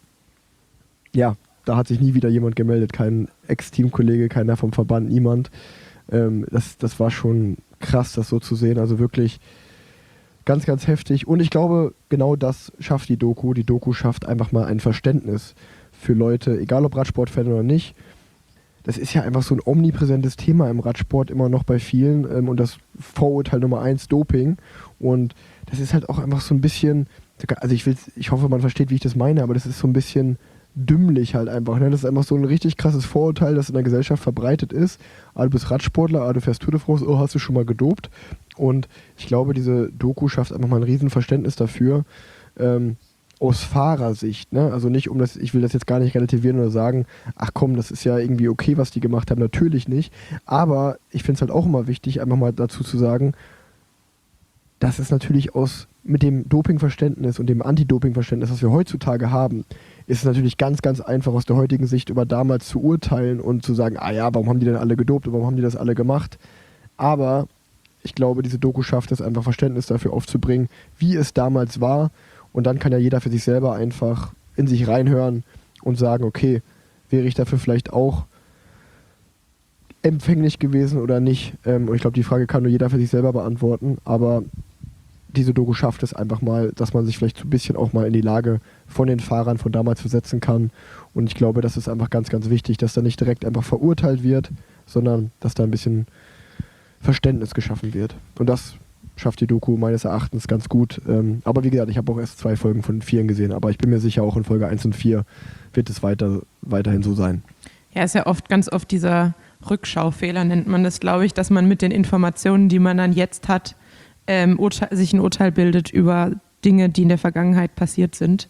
da hat sich nie wieder jemand gemeldet, kein Ex-Teamkollege, keiner vom Verband, niemand. Das war schon krass, das so zu sehen, also wirklich ganz, ganz heftig. Und ich glaube, genau das schafft die Doku. Die Doku schafft einfach mal ein Verständnis für Leute, egal ob Radsportfan oder nicht. Das ist ja einfach so ein omnipräsentes Thema im Radsport immer noch bei vielen und das Vorurteil Nummer 1, Doping. Und das ist halt auch einfach so ein bisschen, also ich hoffe, man versteht, wie ich das meine, aber das ist so ein bisschen dümmlich halt einfach. Ne? Das ist einfach so ein richtig krasses Vorurteil, das in der Gesellschaft verbreitet ist. Du bist Radsportler, du fährst Tour de France, hast du schon mal gedopt? Und ich glaube, diese Doku schafft einfach mal ein Riesenverständnis dafür, aus Fahrersicht, ne? Also nicht ich will das jetzt gar nicht relativieren oder sagen, ach komm, das ist ja irgendwie okay, was die gemacht haben, natürlich nicht. Aber ich finde es halt auch immer wichtig, einfach mal dazu zu sagen, dass es natürlich mit dem Dopingverständnis und dem Anti-Doping-Verständnis, was wir heutzutage haben, ist es natürlich ganz, ganz einfach aus der heutigen Sicht über damals zu urteilen und zu sagen, warum haben die denn alle gedopt und warum haben die das alle gemacht? Aber ich glaube, diese Doku schafft es einfach, Verständnis dafür aufzubringen, wie es damals war. Und dann kann ja jeder für sich selber einfach in sich reinhören und sagen, okay, wäre ich dafür vielleicht auch empfänglich gewesen oder nicht? Und ich glaube, die Frage kann nur jeder für sich selber beantworten. Aber diese Doku schafft es einfach mal, dass man sich vielleicht so ein bisschen auch mal in die Lage von den Fahrern von damals versetzen kann. Und ich glaube, das ist einfach ganz, ganz wichtig, dass da nicht direkt einfach verurteilt wird, sondern dass da ein bisschen Verständnis geschaffen wird. Und das schafft die Doku meines Erachtens ganz gut. Aber wie gesagt, ich habe auch erst 2 Folgen von 4 gesehen, aber ich bin mir sicher, auch in Folge 1 und 4 wird es weiterhin so sein. Ja, ist ja ganz oft dieser Rückschaufehler, nennt man das, glaube ich, dass man mit den Informationen, die man dann jetzt hat, sich ein Urteil bildet über Dinge, die in der Vergangenheit passiert sind.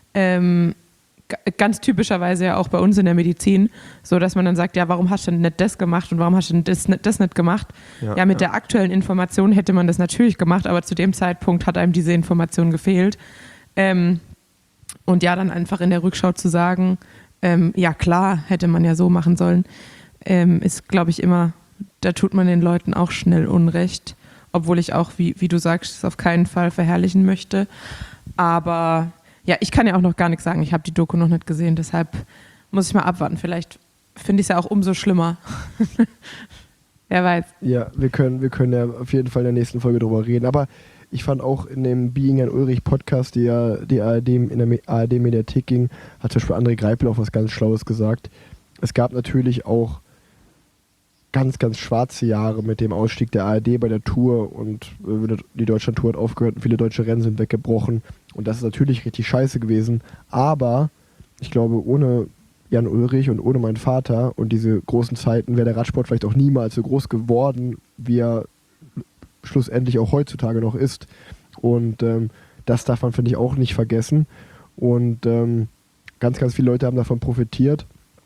Ganz typischerweise ja auch bei uns in der Medizin, so dass man dann sagt, ja, warum hast du denn nicht das gemacht und warum hast du denn das nicht gemacht? Ja, mit der aktuellen Information hätte man das natürlich gemacht, aber zu dem Zeitpunkt hat einem diese Information gefehlt. Und ja, dann einfach in der Rückschau zu sagen, ja klar, hätte man ja so machen sollen, ist, glaube ich, immer, da tut man den Leuten auch schnell Unrecht, obwohl ich auch, wie du sagst, es auf keinen Fall verherrlichen möchte. Aber ja, ich kann ja auch noch gar nichts sagen. Ich habe die Doku noch nicht gesehen, deshalb muss ich mal abwarten. Vielleicht finde ich es ja auch umso schlimmer. Wer weiß. Ja, wir können ja auf jeden Fall in der nächsten Folge drüber reden. Aber ich fand auch in dem Being Jan Ulrich Podcast, die ja die ARD in der ARD-Mediathek ging, hat zum Beispiel André Greipel auch was ganz Schlaues gesagt. Es gab natürlich auch ganz, ganz schwarze Jahre mit dem Ausstieg der ARD bei der Tour und die Deutschland-Tour hat aufgehört und viele deutsche Rennen sind weggebrochen und das ist natürlich richtig scheiße gewesen, aber ich glaube, ohne Jan Ulrich und ohne meinen Vater und diese großen Zeiten wäre der Radsport vielleicht auch niemals so groß geworden, wie er schlussendlich auch heutzutage noch ist und das darf man, finde ich, auch nicht vergessen und ganz, ganz viele Leute haben davon profitiert.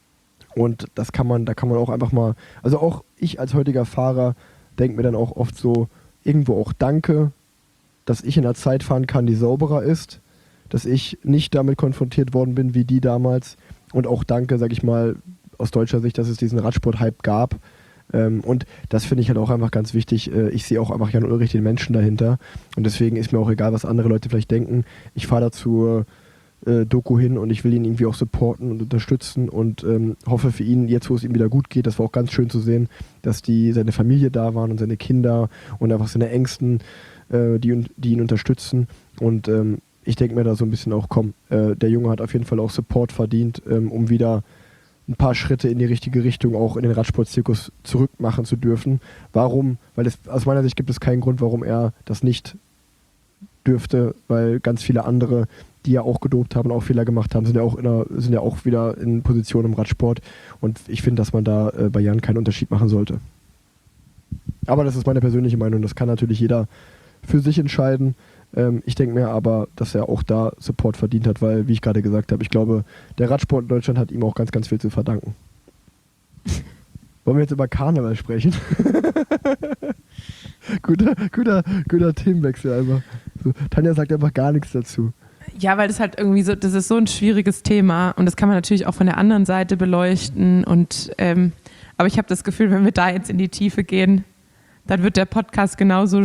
Und da kann man auch einfach mal, also auch ich als heutiger Fahrer denke mir dann auch oft so, irgendwo auch danke, dass ich in einer Zeit fahren kann, die sauberer ist, dass ich nicht damit konfrontiert worden bin wie die damals und auch danke, sag ich mal, aus deutscher Sicht, dass es diesen Radsport-Hype gab. Und das finde ich halt auch einfach ganz wichtig. Ich sehe auch einfach Jan Ulrich, den Menschen dahinter und deswegen ist mir auch egal, was andere Leute vielleicht denken. Ich fahre dazu Doku hin und ich will ihn irgendwie auch supporten und unterstützen und hoffe für ihn, jetzt wo es ihm wieder gut geht, das war auch ganz schön zu sehen, dass seine Familie da waren und seine Kinder und einfach seine Ängsten, die ihn unterstützen und ich denke mir da so ein bisschen auch, komm, der Junge hat auf jeden Fall auch Support verdient, um wieder ein paar Schritte in die richtige Richtung auch in den Radsportzirkus zurückmachen zu dürfen. Warum? Weil aus meiner Sicht gibt es keinen Grund, warum er das nicht dürfte, weil ganz viele andere, die ja auch gedopt haben und auch Fehler gemacht haben, sind ja auch wieder in Position im Radsport. Und ich finde, dass man da bei Jan keinen Unterschied machen sollte. Aber das ist meine persönliche Meinung. Das kann natürlich jeder für sich entscheiden. Ich denke mir aber, dass er auch da Support verdient hat, weil, wie ich gerade gesagt habe, ich glaube, der Radsport in Deutschland hat ihm auch ganz, ganz viel zu verdanken. Wollen wir jetzt über Karneval sprechen? guter Themenwechsel einfach. So, Tanja sagt einfach gar nichts dazu. Ja, weil das halt irgendwie so, das ist so ein schwieriges Thema und das kann man natürlich auch von der anderen Seite beleuchten und aber ich habe das Gefühl, wenn wir da jetzt in die Tiefe gehen, dann wird der Podcast genauso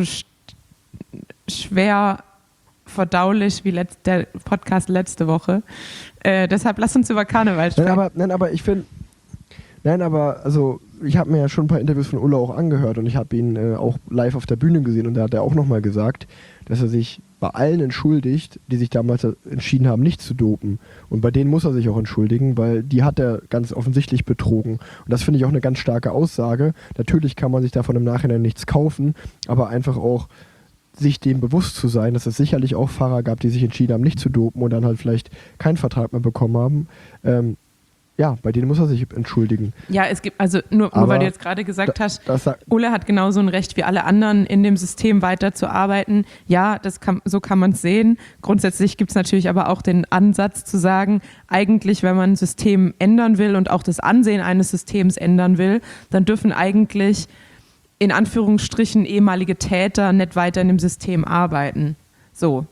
schwer verdaulich wie der Podcast letzte Woche. Deshalb lass uns über Karneval sprechen. Nein, aber also ich habe mir ja schon ein paar Interviews von Ulla auch angehört und ich habe ihn auch live auf der Bühne gesehen und da hat er auch nochmal gesagt, dass er sich bei allen entschuldigt, die sich damals entschieden haben, nicht zu dopen. Und bei denen muss er sich auch entschuldigen, weil die hat er ganz offensichtlich betrogen. Und das finde ich auch eine ganz starke Aussage. Natürlich kann man sich davon im Nachhinein nichts kaufen, aber einfach auch sich dem bewusst zu sein, dass es sicherlich auch Fahrer gab, die sich entschieden haben, nicht zu dopen und dann halt vielleicht keinen Vertrag mehr bekommen haben. Ja, bei denen muss er sich entschuldigen. Ja, es gibt, also nur weil du jetzt gerade gesagt hast, Ulle hat genauso ein Recht wie alle anderen, in dem System weiterzuarbeiten. Ja, so kann man es sehen. Grundsätzlich gibt es natürlich aber auch den Ansatz zu sagen, eigentlich, wenn man ein System ändern will und auch das Ansehen eines Systems ändern will, dann dürfen eigentlich in Anführungsstrichen ehemalige Täter nicht weiter in dem System arbeiten. So.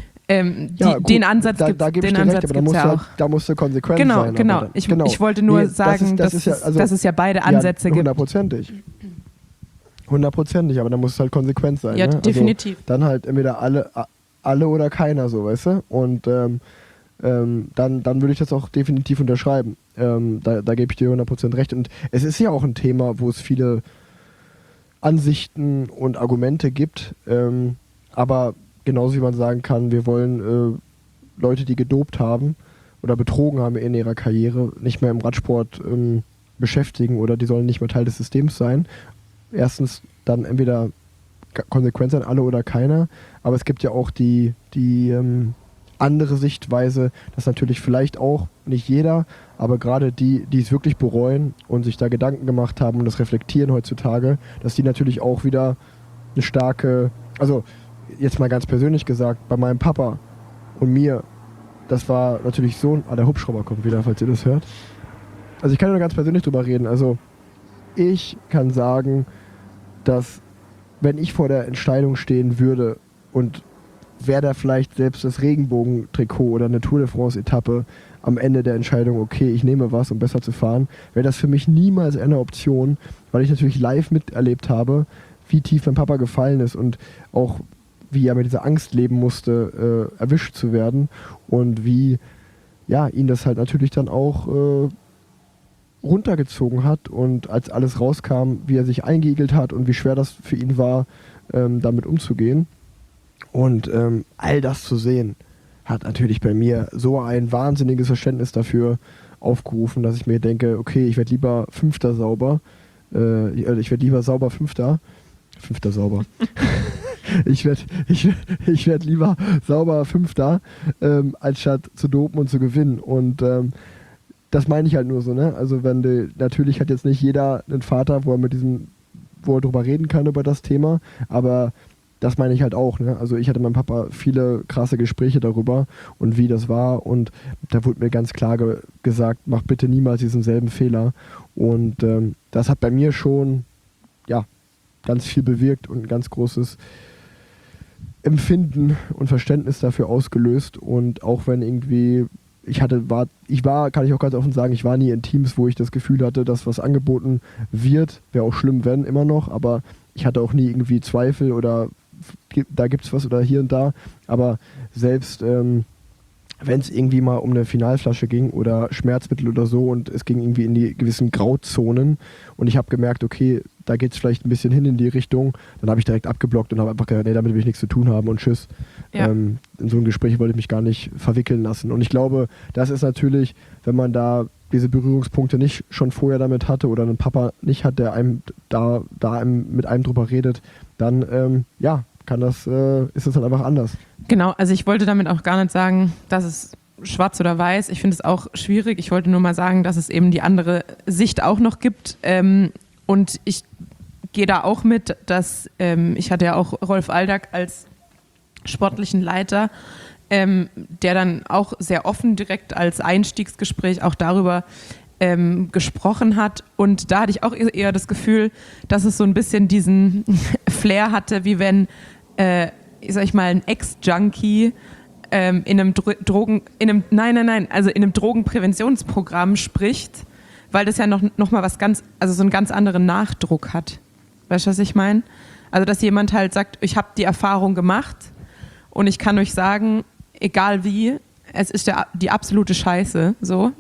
Den Ansatz gibt es ja auch. Da muss eine Konsequenz sein. Genau. Ich wollte nur sagen, dass es ja beide Ansätze gibt. Hundertprozentig, aber da muss es halt konsequent sein. Ja, ne? definitiv. Also, dann halt entweder alle oder keiner, so, weißt du? Und dann würde ich das auch definitiv unterschreiben. Da gebe ich dir 100% recht. Und es ist ja auch ein Thema, wo es viele Ansichten und Argumente gibt, aber genauso wie man sagen kann, wir wollen Leute, die gedopt haben oder betrogen haben in ihrer Karriere, nicht mehr im Radsport beschäftigen oder die sollen nicht mehr Teil des Systems sein. Erstens dann entweder konsequent sein, alle oder keiner, aber es gibt ja auch die andere Sichtweise, dass natürlich vielleicht auch nicht jeder, aber gerade die es wirklich bereuen und sich da Gedanken gemacht haben und das reflektieren heutzutage, dass die natürlich auch wieder eine starke, also jetzt mal ganz persönlich gesagt, bei meinem Papa und mir, das war natürlich so der Hubschrauber kommt wieder, falls ihr das hört. Also ich kann nur ganz persönlich drüber reden. Also ich kann sagen, dass wenn ich vor der Entscheidung stehen würde und wäre da vielleicht selbst das Regenbogentrikot oder eine Tour de France-Etappe am Ende der Entscheidung, okay, ich nehme was, um besser zu fahren, wäre das für mich niemals eine Option, weil ich natürlich live miterlebt habe, wie tief mein Papa gefallen ist und auch wie er mit dieser Angst leben musste, erwischt zu werden und wie ihn das halt natürlich dann auch runtergezogen hat und als alles rauskam, wie er sich eingeigelt hat und wie schwer das für ihn war, damit umzugehen. Und all das zu sehen, hat natürlich bei mir so ein wahnsinniges Verständnis dafür aufgerufen, dass ich mir denke, okay, ich werde lieber Fünfter sauber, ich werde lieber sauber Fünfter sauber. Ich werd lieber sauber Fünfter, als statt zu dopen und zu gewinnen. Und das meine ich halt nur so, ne? Also natürlich hat jetzt nicht jeder einen Vater, wo er drüber reden kann über das Thema, aber das meine ich halt auch, ne? Also ich hatte mit meinem Papa viele krasse Gespräche darüber und wie das war und da wurde mir ganz klar gesagt, mach bitte niemals diesen selben Fehler. Und das hat bei mir schon, ganz viel bewirkt und ein ganz großes Empfinden und Verständnis dafür ausgelöst. Und auch wenn irgendwie kann ich auch ganz offen sagen, ich war nie in Teams, wo ich das Gefühl hatte, dass was angeboten wird. Wäre auch schlimm, wenn, immer noch, aber ich hatte auch nie irgendwie Zweifel oder da gibt's was oder hier und da. Aber selbst wenn es irgendwie mal um eine Finalflasche ging oder Schmerzmittel oder so und es ging irgendwie in die gewissen Grauzonen und ich habe gemerkt, okay, da geht es vielleicht ein bisschen hin in die Richtung, dann habe ich direkt abgeblockt und habe einfach gesagt, nee, damit will ich nichts zu tun haben und tschüss. Ja. In so ein Gespräch wollte ich mich gar nicht verwickeln lassen. Und ich glaube, das ist natürlich, wenn man da diese Berührungspunkte nicht schon vorher damit hatte oder einen Papa nicht hat, der einem mit einem drüber redet, dann ist es halt einfach anders. Genau, also ich wollte damit auch gar nicht sagen, dass es schwarz oder weiß. Ich finde es auch schwierig. Ich wollte nur mal sagen, dass es eben die andere Sicht auch noch gibt. Und ich gehe da auch mit, dass ich hatte ja auch Rolf Aldag als sportlichen Leiter, der dann auch sehr offen direkt als Einstiegsgespräch auch darüber gesprochen hat. Und da hatte ich auch eher das Gefühl, dass es so ein bisschen diesen Flair hatte, wie wenn, ein Ex-Junkie in einem Drogenpräventionsprogramm spricht, weil das ja noch mal was so einen ganz anderen Nachdruck hat. Weißt du, was ich meine? Also, dass jemand halt sagt, ich habe die Erfahrung gemacht und ich kann euch sagen, egal wie, es ist die absolute Scheiße, so.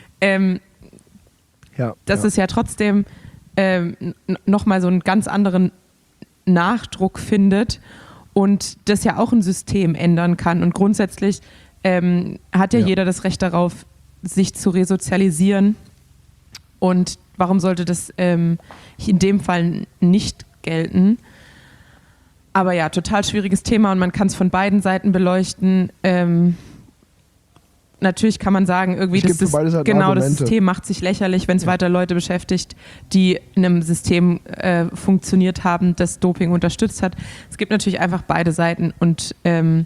Das ist ja trotzdem nochmal so einen ganz anderen Nachdruck findet und das ja auch ein System ändern kann. Und grundsätzlich hat ja jeder das Recht darauf, sich zu resozialisieren. Und warum sollte das in dem Fall nicht gelten? Aber ja, total schwieriges Thema und man kann es von beiden Seiten beleuchten. Natürlich kann man sagen, irgendwie das System macht sich lächerlich, wenn es weiter Leute beschäftigt, die in einem System funktioniert haben, das Doping unterstützt hat. Es gibt natürlich einfach beide Seiten und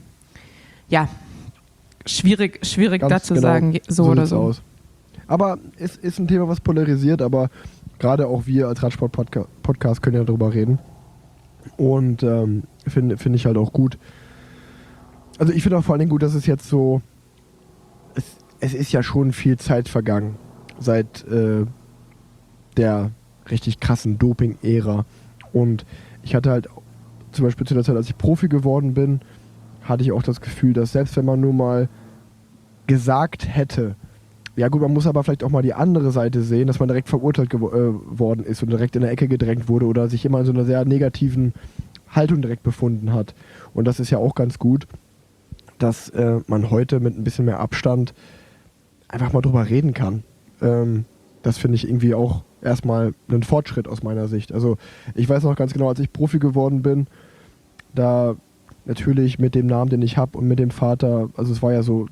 schwierig dazu sagen, so oder so. Aus. Aber es ist ein Thema, was polarisiert, aber gerade auch wir als Radsport-Podcast können ja darüber reden. Und finde ich halt auch gut. Also ich finde auch vor allen Dingen gut, dass es jetzt so, es ist ja schon viel Zeit vergangen seit der richtig krassen Doping-Ära. Und ich hatte halt zum Beispiel zu der Zeit, als ich Profi geworden bin, hatte ich auch das Gefühl, dass selbst wenn man nur mal gesagt hätte, ja gut, man muss aber vielleicht auch mal die andere Seite sehen, dass man direkt verurteilt worden ist und direkt in der Ecke gedrängt wurde oder sich immer in so einer sehr negativen Haltung direkt befunden hat. Und das ist ja auch ganz gut, dass man heute mit ein bisschen mehr Abstand einfach mal drüber reden kann. Das finde ich irgendwie auch erstmal einen Fortschritt aus meiner Sicht. Also ich weiß noch ganz genau, als ich Profi geworden bin, da natürlich mit dem Namen, den ich habe und mit dem Vater, also es war ja so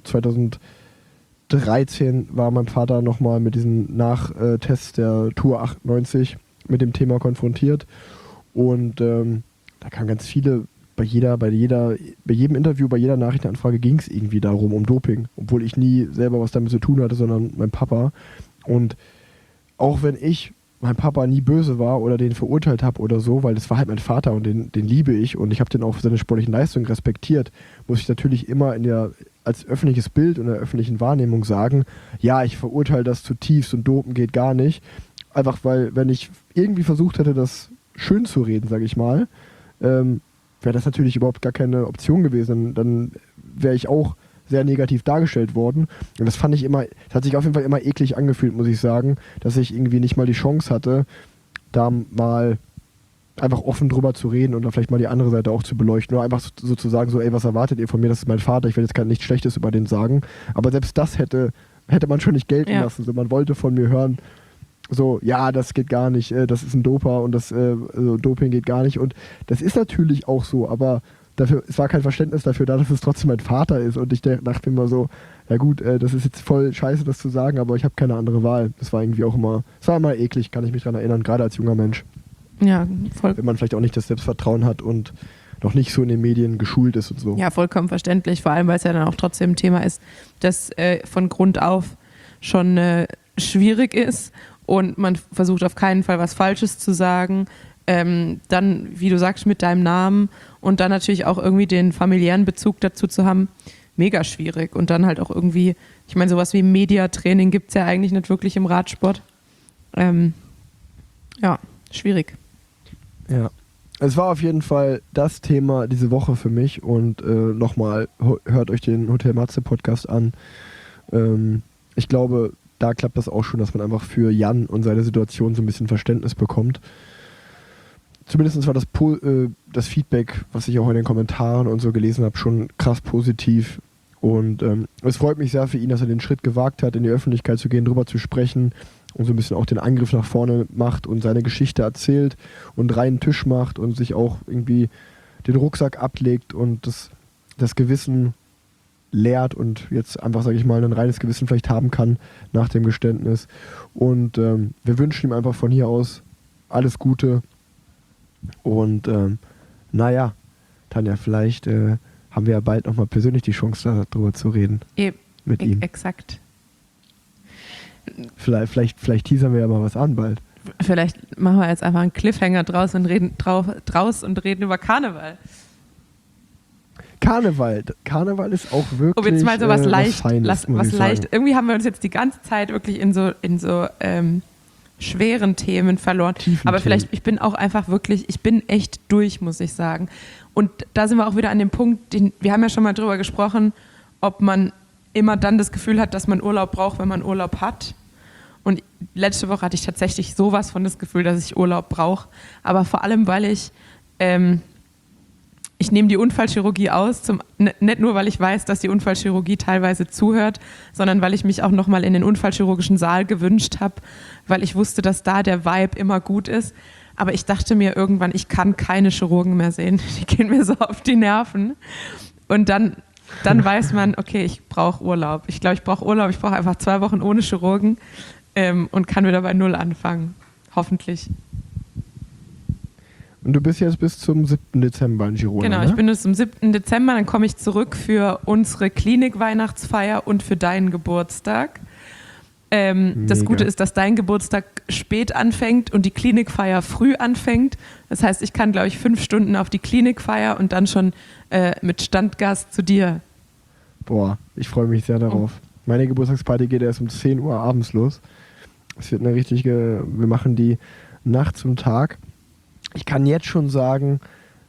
2013 war mein Vater nochmal mit diesen Nachtests der Tour 98 mit dem Thema konfrontiert und da kamen ganz viele, bei jedem Interview, bei jeder Nachrichtenanfrage ging es irgendwie darum, um Doping, obwohl ich nie selber was damit zu tun hatte, sondern mein Papa. Und auch wenn ich mein Papa nie böse war oder den verurteilt habe oder so, weil das war halt mein Vater und den liebe ich und ich habe den auch für seine sportlichen Leistungen respektiert, muss ich natürlich immer als öffentliches Bild und in der öffentlichen Wahrnehmung sagen, ja, ich verurteile das zutiefst und Dopen geht gar nicht. Einfach weil, wenn ich irgendwie versucht hätte, das schön zu reden, sage ich mal, wäre das natürlich überhaupt gar keine Option gewesen. Dann wäre ich auch sehr negativ dargestellt worden. Und das fand ich immer, das hat sich auf jeden Fall immer eklig angefühlt, muss ich sagen, dass ich irgendwie nicht mal die Chance hatte, da mal einfach offen drüber zu reden und dann vielleicht mal die andere Seite auch zu beleuchten. Oder einfach so zu sagen, so, ey, was erwartet ihr von mir? Das ist mein Vater, ich will jetzt gar nichts Schlechtes über den sagen. Aber selbst das hätte man schon nicht gelten lassen. So, man wollte von mir hören, so, ja, das geht gar nicht, das ist ein Doper und also Doping geht gar nicht. Und das ist natürlich auch so, aber es war kein Verständnis dafür da, dass es trotzdem mein Vater ist. Und ich dachte immer so, ja gut, das ist jetzt voll scheiße, das zu sagen, aber ich habe keine andere Wahl. Das war irgendwie auch immer, es war immer eklig, kann ich mich daran erinnern, gerade als junger Mensch. Ja, voll. Wenn man vielleicht auch nicht das Selbstvertrauen hat und noch nicht so in den Medien geschult ist und so. Ja, vollkommen verständlich, vor allem, weil es ja dann auch trotzdem ein Thema ist, das von Grund auf schon schwierig ist und man versucht auf keinen Fall was Falsches zu sagen. Dann, wie du sagst, mit deinem Namen und dann natürlich auch irgendwie den familiären Bezug dazu zu haben, mega schwierig. Und dann halt auch irgendwie, ich meine, sowas wie Mediatraining gibt es ja eigentlich nicht wirklich im Radsport. Ja, schwierig. Ja, es war auf jeden Fall das Thema diese Woche für mich und nochmal, hört euch den Hotel Matze Podcast an. Ich glaube, da klappt das auch schon, dass man einfach für Jan und seine Situation so ein bisschen Verständnis bekommt. Zumindest war das Feedback, was ich auch in den Kommentaren und so gelesen habe, schon krass positiv. Und es freut mich sehr für ihn, dass er den Schritt gewagt hat, in die Öffentlichkeit zu gehen, drüber zu sprechen und so ein bisschen auch den Angriff nach vorne macht und seine Geschichte erzählt und reinen Tisch macht und sich auch irgendwie den Rucksack ablegt und das Gewissen leert und jetzt einfach, sage ich mal, ein reines Gewissen vielleicht haben kann nach dem Geständnis. Und wir wünschen ihm einfach von hier aus alles Gute. Und naja, Tanja, vielleicht haben wir ja bald nochmal persönlich die Chance, darüber zu reden. Mit ihm. Exakt. Vielleicht teasern wir ja mal was an bald. Vielleicht machen wir jetzt einfach einen Cliffhanger draus und reden über Karneval. Karneval ist auch wirklich um jetzt mal so was Feines, was leicht. Irgendwie haben wir uns jetzt die ganze Zeit wirklich in so schweren Themen verloren. Tiefen Aber vielleicht, Themen. ich bin echt durch, muss ich sagen. Und da sind wir auch wieder an dem Punkt, wir haben ja schon mal drüber gesprochen, ob man immer dann das Gefühl hat, dass man Urlaub braucht, wenn man Urlaub hat. Und letzte Woche hatte ich tatsächlich sowas von das Gefühl, dass ich Urlaub brauche. Aber vor allem, weil ich nehme die Unfallchirurgie aus, nicht nur, weil ich weiß, dass die Unfallchirurgie teilweise zuhört, sondern weil ich mich auch nochmal in den unfallchirurgischen Saal gewünscht habe, weil ich wusste, dass da der Vibe immer gut ist. Aber ich dachte mir irgendwann, ich kann keine Chirurgen mehr sehen. Die gehen mir so auf die Nerven. Und dann weiß man, okay, ich brauche Urlaub. Ich glaube, ich brauche Urlaub. Ich brauche einfach 2 Wochen ohne Chirurgen und kann wieder bei Null anfangen. Hoffentlich. Und du bist jetzt bis zum 7. Dezember in Girona, Genau, ne? ich bin bis zum 7. Dezember. Dann komme ich zurück für unsere Klinik-Weihnachtsfeier und für deinen Geburtstag. Das Gute ist, dass dein Geburtstag spät anfängt und die Klinikfeier früh anfängt. Das heißt, ich kann, glaube ich, 5 Stunden auf die Klinikfeier und dann schon mit Standgast zu dir. Boah, ich freue mich sehr darauf. Meine Geburtstagsparty geht erst um 10 Uhr abends los. Es wird eine richtige, wir machen die nachts und Tag. Ich kann jetzt schon sagen,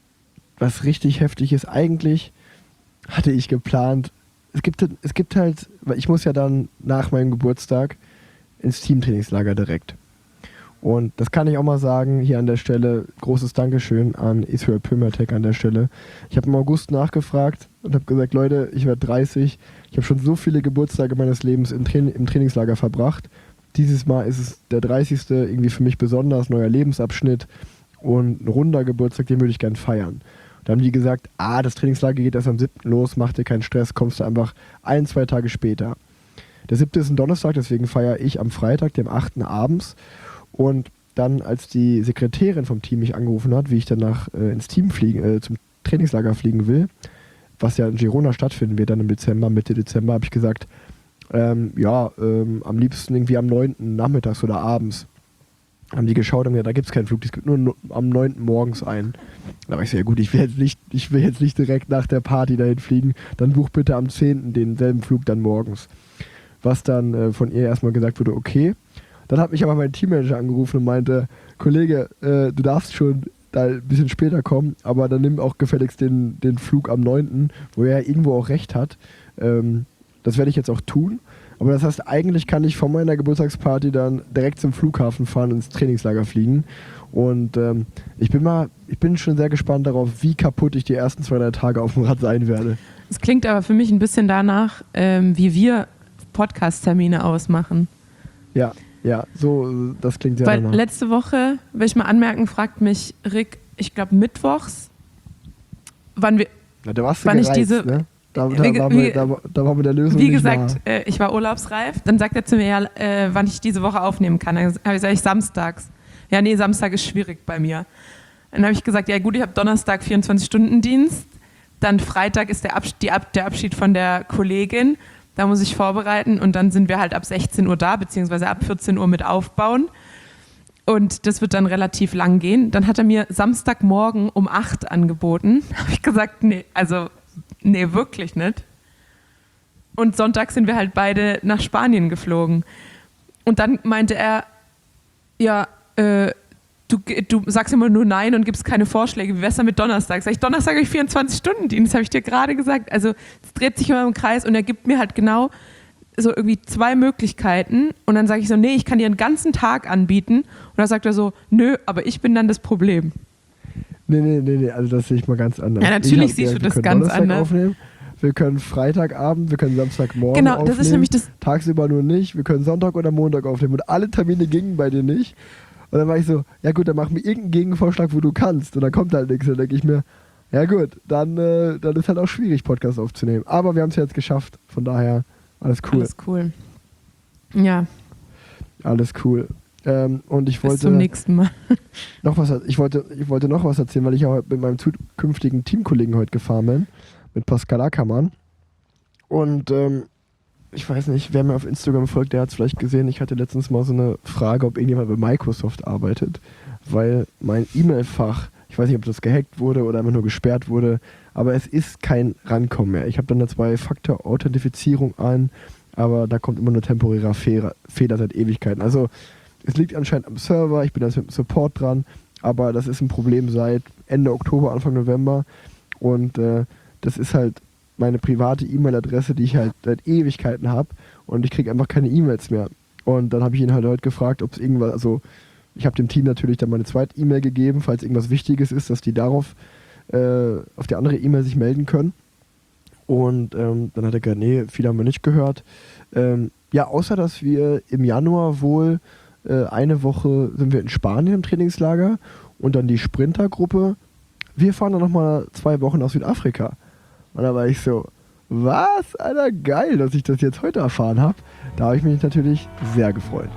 was richtig heftig ist. Eigentlich hatte ich geplant, es gibt halt, weil ich muss ja dann nach meinem Geburtstag ins Teamtrainingslager direkt. Und das kann ich auch mal sagen, hier an der Stelle, großes Dankeschön an Israel Pömertech an der Stelle. Ich habe im August nachgefragt und habe gesagt, Leute, ich werde 30, ich habe schon so viele Geburtstage meines Lebens im Trainingslager verbracht. Dieses Mal ist es der 30. irgendwie für mich besonders, neuer Lebensabschnitt und ein runder Geburtstag, den würde ich gern feiern. Da haben die gesagt, das Trainingslager geht erst am 7. los, mach dir keinen Stress, kommst du einfach 1-2 Tage später. Der 7. ist ein Donnerstag, deswegen feiere ich am Freitag, dem 8. abends. Und dann, als die Sekretärin vom Team mich angerufen hat, wie ich danach ins Team zum Trainingslager fliegen will, was ja in Girona stattfinden wird dann im Dezember, Mitte Dezember, habe ich gesagt, am liebsten irgendwie am 9. nachmittags oder abends. Haben die geschaut und gesagt, da gibt es keinen Flug, es gibt nur am 9. morgens einen. Da war ich so, ja gut, ich will jetzt nicht direkt nach der Party dahin fliegen, dann buch bitte am 10. denselben Flug dann morgens. Was dann von ihr erstmal gesagt wurde, okay. Dann hat mich aber mein Teammanager angerufen und meinte, Kollege, du darfst schon da ein bisschen später kommen, aber dann nimm auch gefälligst den Flug am 9., wo er irgendwo auch recht hat. Das werde ich jetzt auch tun. Aber das heißt, eigentlich kann ich von meiner Geburtstagsparty dann direkt zum Flughafen fahren und ins Trainingslager fliegen. Und ich bin schon sehr gespannt darauf, wie kaputt ich die ersten 2-3 Tage auf dem Rad sein werde. Es klingt aber für mich ein bisschen danach, wie wir Podcast-Termine ausmachen. Ja, so, das klingt sehr Weil danach. letzte Woche, will ich mal anmerken, fragt mich Rick, ich glaube mittwochs, wann Da warst du wann gereizt, ich diese... ne? Da waren wir der Lösung Wie nicht gesagt, nahe. ich war urlaubsreif. Dann sagt er zu mir, wann ich diese Woche aufnehmen kann. Dann habe ich gesagt, samstags. Ja, nee, Samstag ist schwierig bei mir. Dann habe ich gesagt, ja gut, ich habe Donnerstag 24-Stunden-Dienst. Dann Freitag ist der Abschied von der Kollegin. Da muss ich vorbereiten. Und dann sind wir halt ab 16 Uhr da, beziehungsweise ab 14 Uhr mit aufbauen. Und das wird dann relativ lang gehen. Dann hat er mir Samstagmorgen um 8 angeboten. Da habe ich gesagt, nee, wirklich nicht. Und Sonntag sind wir halt beide nach Spanien geflogen. Und dann meinte er, ja, du sagst immer nur Nein und gibst keine Vorschläge. Wie wär's dann mit Donnerstag? Sag ich, Donnerstag habe ich 24-Stunden-Dienst, habe ich dir gerade gesagt. Also es dreht sich immer im Kreis und er gibt mir halt genau so irgendwie 2 Möglichkeiten. Und dann sage ich so, nee, ich kann dir einen ganzen Tag anbieten. Und dann sagt er so, nö, aber ich bin dann das Problem. Nee, also das sehe ich mal ganz anders. Ja, natürlich siehst du das ganz anders. Aufnehmen. Wir können Freitagabend, wir können Samstagmorgen genau, aufnehmen. Das ist nämlich das. Tagsüber nur nicht. Wir können Sonntag oder Montag aufnehmen. Und alle Termine gingen bei dir nicht. Und dann war ich so, ja gut, dann mach mir irgendeinen Gegenvorschlag, wo du kannst. Und dann kommt halt nichts. Dann denke ich mir, ja gut, dann ist halt auch schwierig, Podcast aufzunehmen. Aber wir haben es ja jetzt geschafft. Von daher, alles cool. Alles cool. Ja. Alles cool. Und ich wollte Bis zum nächsten Mal. ich wollte noch was erzählen, weil ich auch mit meinem zukünftigen Teamkollegen heute gefahren bin, mit Pascal Ackermann. Und ich weiß nicht, wer mir auf Instagram folgt, der hat es vielleicht gesehen. Ich hatte letztens mal so eine Frage, ob irgendjemand bei Microsoft arbeitet, weil mein E-Mail-Fach, ich weiß nicht, ob das gehackt wurde oder einfach nur gesperrt wurde, aber es ist kein Rankommen mehr. Ich habe dann eine 2-Faktor-Authentifizierung an, aber da kommt immer nur temporärer Fehler seit Ewigkeiten. Also es liegt anscheinend am Server, ich bin jetzt mit dem Support dran, aber das ist ein Problem seit Ende Oktober, Anfang November und das ist halt meine private E-Mail-Adresse, die ich halt seit Ewigkeiten habe und ich kriege einfach keine E-Mails mehr. Und dann habe ich ihn halt heute gefragt, ob es irgendwas, also ich habe dem Team natürlich dann meine zweite E-Mail gegeben, falls irgendwas Wichtiges ist, dass die darauf auf die andere E-Mail sich melden können. Und dann hat er gesagt, nee, viele haben wir nicht gehört. Ja, außer dass wir im Januar wohl eine Woche sind wir in Spanien im Trainingslager und dann die Sprintergruppe. Wir fahren dann nochmal 2 Wochen nach Südafrika. Und da war ich so, was? Alter, geil, dass ich das jetzt heute erfahren habe. Da habe ich mich natürlich sehr gefreut.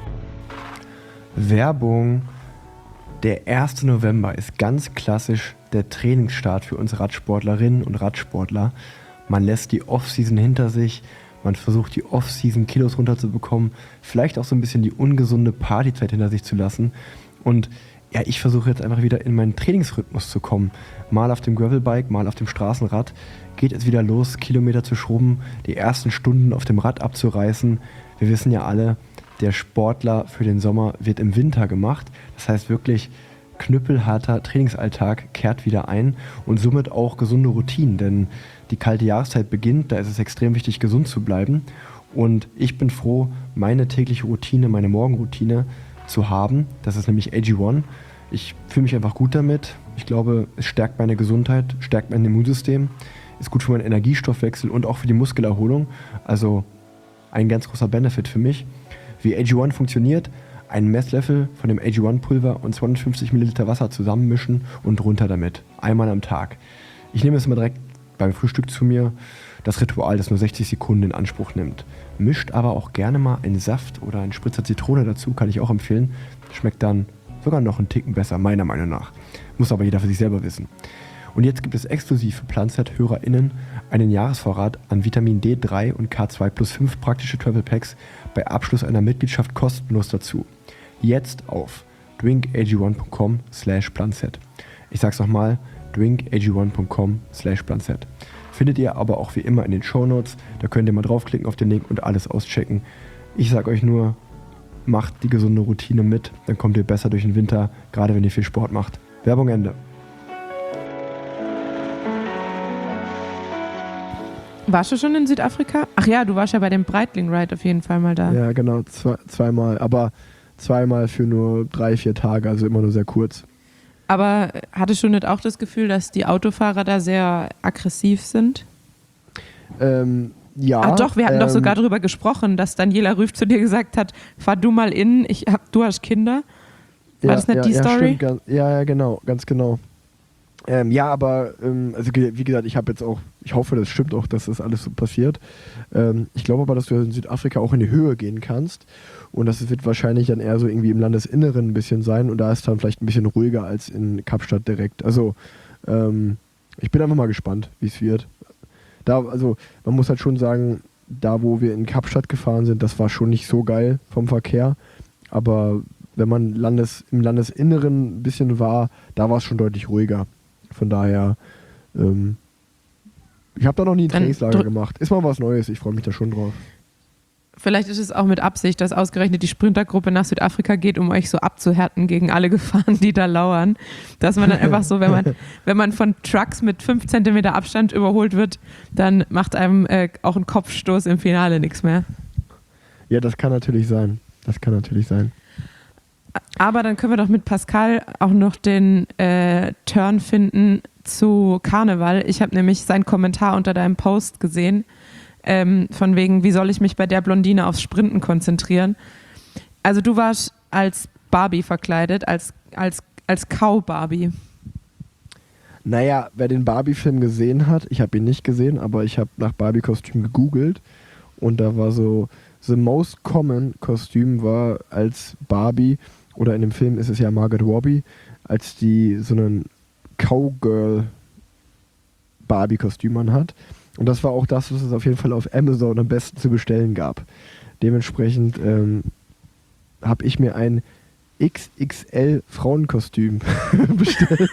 Werbung. Der 1. November ist ganz klassisch der Trainingsstart für uns Radsportlerinnen und Radsportler. Man lässt die Off-Season hinter sich, man versucht die Off-Season Kilos runterzubekommen, vielleicht auch so ein bisschen die ungesunde Partyzeit hinter sich zu lassen. Und ja, ich versuche jetzt einfach wieder in meinen Trainingsrhythmus zu kommen. Mal auf dem Gravelbike, mal auf dem Straßenrad geht es wieder los, Kilometer zu schrubben, die ersten Stunden auf dem Rad abzureißen. Wir wissen ja alle, der Sportler für den Sommer wird im Winter gemacht. Das heißt wirklich, knüppelharter Trainingsalltag kehrt wieder ein und somit auch gesunde Routinen, denn die kalte Jahreszeit beginnt, da ist es extrem wichtig, gesund zu bleiben. Und ich bin froh, meine tägliche Routine, meine Morgenroutine zu haben. Das ist nämlich AG1. Ich fühle mich einfach gut damit. Ich glaube, es stärkt meine Gesundheit, stärkt mein Immunsystem, ist gut für meinen Energiestoffwechsel und auch für die Muskelerholung. Also ein ganz großer Benefit für mich. Wie AG1 funktioniert: einen Messlöffel von dem AG1-Pulver und 250 Milliliter Wasser zusammenmischen und runter damit. Einmal am Tag. Ich nehme es immer direkt beim Frühstück zu mir. Das Ritual, das nur 60 Sekunden in Anspruch nimmt. Mischt aber auch gerne mal einen Saft oder einen Spritzer Zitrone dazu, kann ich auch empfehlen. Schmeckt dann sogar noch einen Ticken besser, meiner Meinung nach. Muss aber jeder für sich selber wissen. Und jetzt gibt es exklusiv für PlanZ-HörerInnen einen Jahresvorrat an Vitamin D3 und K2 plus 5 praktische Travel Packs bei Abschluss einer Mitgliedschaft kostenlos dazu. Jetzt auf drinkag1.com/planz. Ich sag's nochmal, drinkag1.com/planz. Findet ihr aber auch wie immer in den Shownotes. Da könnt ihr mal draufklicken auf den Link und alles auschecken. Ich sag euch nur, macht die gesunde Routine mit, dann kommt ihr besser durch den Winter, gerade wenn ihr viel Sport macht. Werbung Ende. Warst du schon in Südafrika? Ach ja, du warst ja bei dem Breitling Ride auf jeden Fall mal da. Ja, genau, zweimal. Aber zweimal für nur 3-4 Tage, also immer nur sehr kurz. Aber hattest du nicht auch das Gefühl, dass die Autofahrer da sehr aggressiv sind? Ja. Ach doch, wir hatten doch sogar darüber gesprochen, dass Daniela Rüff zu dir gesagt hat, fahr du mal in, du hast Kinder. War das nicht die Story? Stimmt, ja, genau, ganz genau. Ja, aber also wie gesagt, ich hoffe, das stimmt auch, dass das alles so passiert. Ich glaube aber, dass du in Südafrika auch in die Höhe gehen kannst und das wird wahrscheinlich dann eher so irgendwie im Landesinneren ein bisschen sein und da ist dann vielleicht ein bisschen ruhiger als in Kapstadt direkt. Also ich bin einfach mal gespannt, wie es wird. Also man muss halt schon sagen, da wo wir in Kapstadt gefahren sind, das war schon nicht so geil vom Verkehr, aber wenn man im Landesinneren ein bisschen war, da war es schon deutlich ruhiger. Von daher, ich habe da noch nie ein Trainingslager gemacht. Ist mal was Neues, ich freue mich da schon drauf. Vielleicht ist es auch mit Absicht, dass ausgerechnet die Sprintergruppe nach Südafrika geht, um euch so abzuhärten gegen alle Gefahren, die da lauern. Dass man dann einfach so, wenn man von Trucks mit 5 Zentimeter Abstand überholt wird, dann macht einem auch ein Kopfstoß im Finale nichts mehr. Ja, das kann natürlich sein. Aber dann können wir doch mit Pascal auch noch den Turn finden zu Karneval. Ich habe nämlich seinen Kommentar unter deinem Post gesehen, von wegen, wie soll ich mich bei der Blondine aufs Sprinten konzentrieren? Also du warst als Barbie verkleidet, als Cow-Barbie. Naja, wer den Barbie-Film gesehen hat, ich habe ihn nicht gesehen, aber ich habe nach Barbie-Kostüm gegoogelt und da war so, the most common Kostüm war als Barbie, oder in dem Film ist es ja Margot Robbie, als die so einen Cowgirl-Barbie-Kostüm anhat. Und das war auch das, was es auf jeden Fall auf Amazon am besten zu bestellen gab. Dementsprechend habe ich mir ein XXL Frauenkostüm bestellt.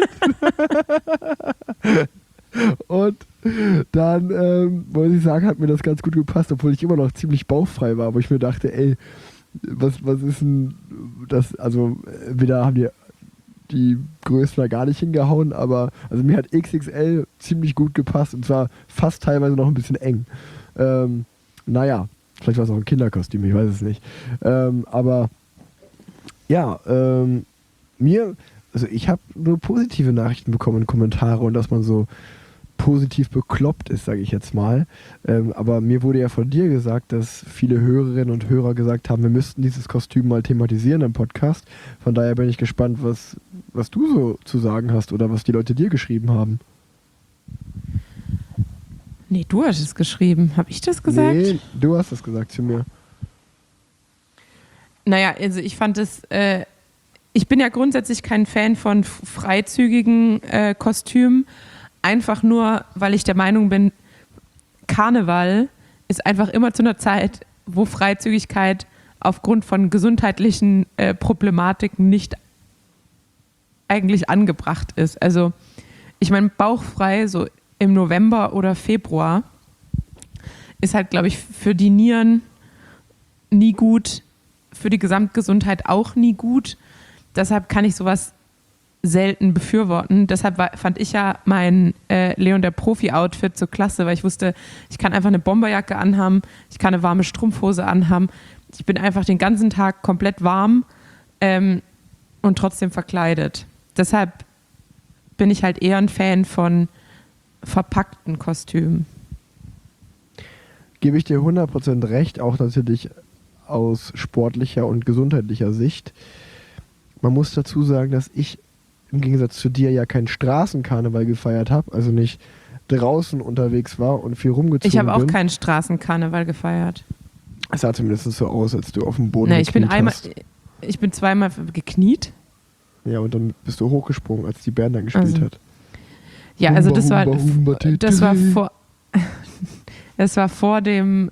Und dann, muss ich sagen, hat mir das ganz gut gepasst, obwohl ich immer noch ziemlich bauchfrei war, wo ich mir dachte, ey, was ist denn das, also wieder haben die Größen da gar nicht hingehauen, aber also mir hat XXL ziemlich gut gepasst und zwar fast teilweise noch ein bisschen eng. Naja, vielleicht war es auch ein Kinderkostüm, ich weiß es nicht. Aber ja, ich habe nur positive Nachrichten bekommen, Kommentare und dass man so positiv bekloppt ist, sage ich jetzt mal. Aber mir wurde ja von dir gesagt, dass viele Hörerinnen und Hörer gesagt haben, wir müssten dieses Kostüm mal thematisieren im Podcast. Von daher bin ich gespannt, was du so zu sagen hast oder was die Leute dir geschrieben haben. Nee, du hast es geschrieben. Habe ich das gesagt? Nee, du hast es gesagt zu mir. Naja, also ich fand es, ich bin ja grundsätzlich kein Fan von freizügigen Kostümen, einfach nur, weil ich der Meinung bin, Karneval ist einfach immer zu einer Zeit, wo Freizügigkeit aufgrund von gesundheitlichen Problematiken nicht eigentlich angebracht ist. Also ich meine, bauchfrei, so im November oder Februar, ist halt, glaube ich, für die Nieren nie gut, für die Gesamtgesundheit auch nie gut. Deshalb kann ich sowas selten befürworten. Deshalb fand ich ja mein Leon der Profi-Outfit so klasse, weil ich wusste, ich kann einfach eine Bomberjacke anhaben, ich kann eine warme Strumpfhose anhaben. Ich bin einfach den ganzen Tag komplett warm und trotzdem verkleidet. Deshalb bin ich halt eher ein Fan von verpackten Kostümen. Gebe ich dir 100% recht, auch natürlich aus sportlicher und gesundheitlicher Sicht. Man muss dazu sagen, dass ich im Gegensatz zu dir ja keinen Straßenkarneval gefeiert habe, also nicht draußen unterwegs war und viel rumgezogen bin. Ich habe auch keinen Straßenkarneval gefeiert. Es sah zumindest so aus, als du auf dem Boden hast. Ich bin zweimal gekniet. Ja, und dann bist du hochgesprungen, als die Band dann gespielt hat. Ja, also das war vor dem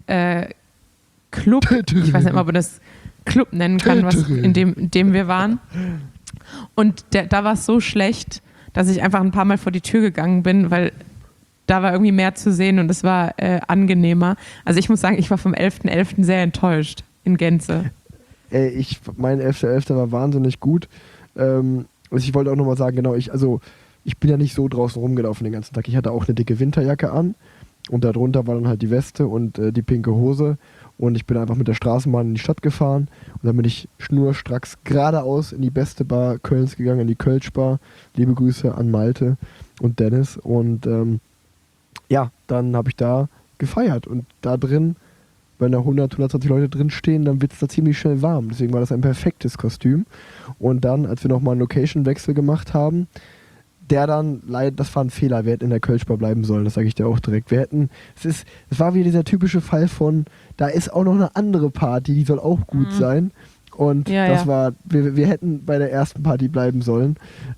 Club. Ich weiß nicht mal, ob man das Club nennen kann, in dem wir waren. Und da war es so schlecht, dass ich einfach ein paar Mal vor die Tür gegangen bin, weil da war irgendwie mehr zu sehen und es war angenehmer. Also ich muss sagen, ich war vom 11.11. sehr enttäuscht in Gänze. Mein 11.11. war wahnsinnig gut. Ich wollte auch nochmal sagen, genau, ich bin ja nicht so draußen rumgelaufen den ganzen Tag. Ich hatte auch eine dicke Winterjacke an und darunter war dann halt die Weste und die pinke Hose. Und ich bin einfach mit der Straßenbahn in die Stadt gefahren und dann bin ich schnurstracks geradeaus in die beste Bar Kölns gegangen, in die Kölsch-Bar. Liebe Grüße an Malte und Dennis. Und dann habe ich da gefeiert. Und da drin, wenn da 120 Leute drin stehen, dann wird es da ziemlich schnell warm. Deswegen war das ein perfektes Kostüm. Und dann, als wir nochmal einen Location-Wechsel gemacht haben, das war ein Fehler, wir hätten in der Kölsch-Bar bleiben sollen, das sage ich dir auch direkt. Es war wieder dieser typische Fall von, da ist auch noch eine andere Party, die soll auch gut sein. Und wir hätten bei der ersten Party bleiben sollen.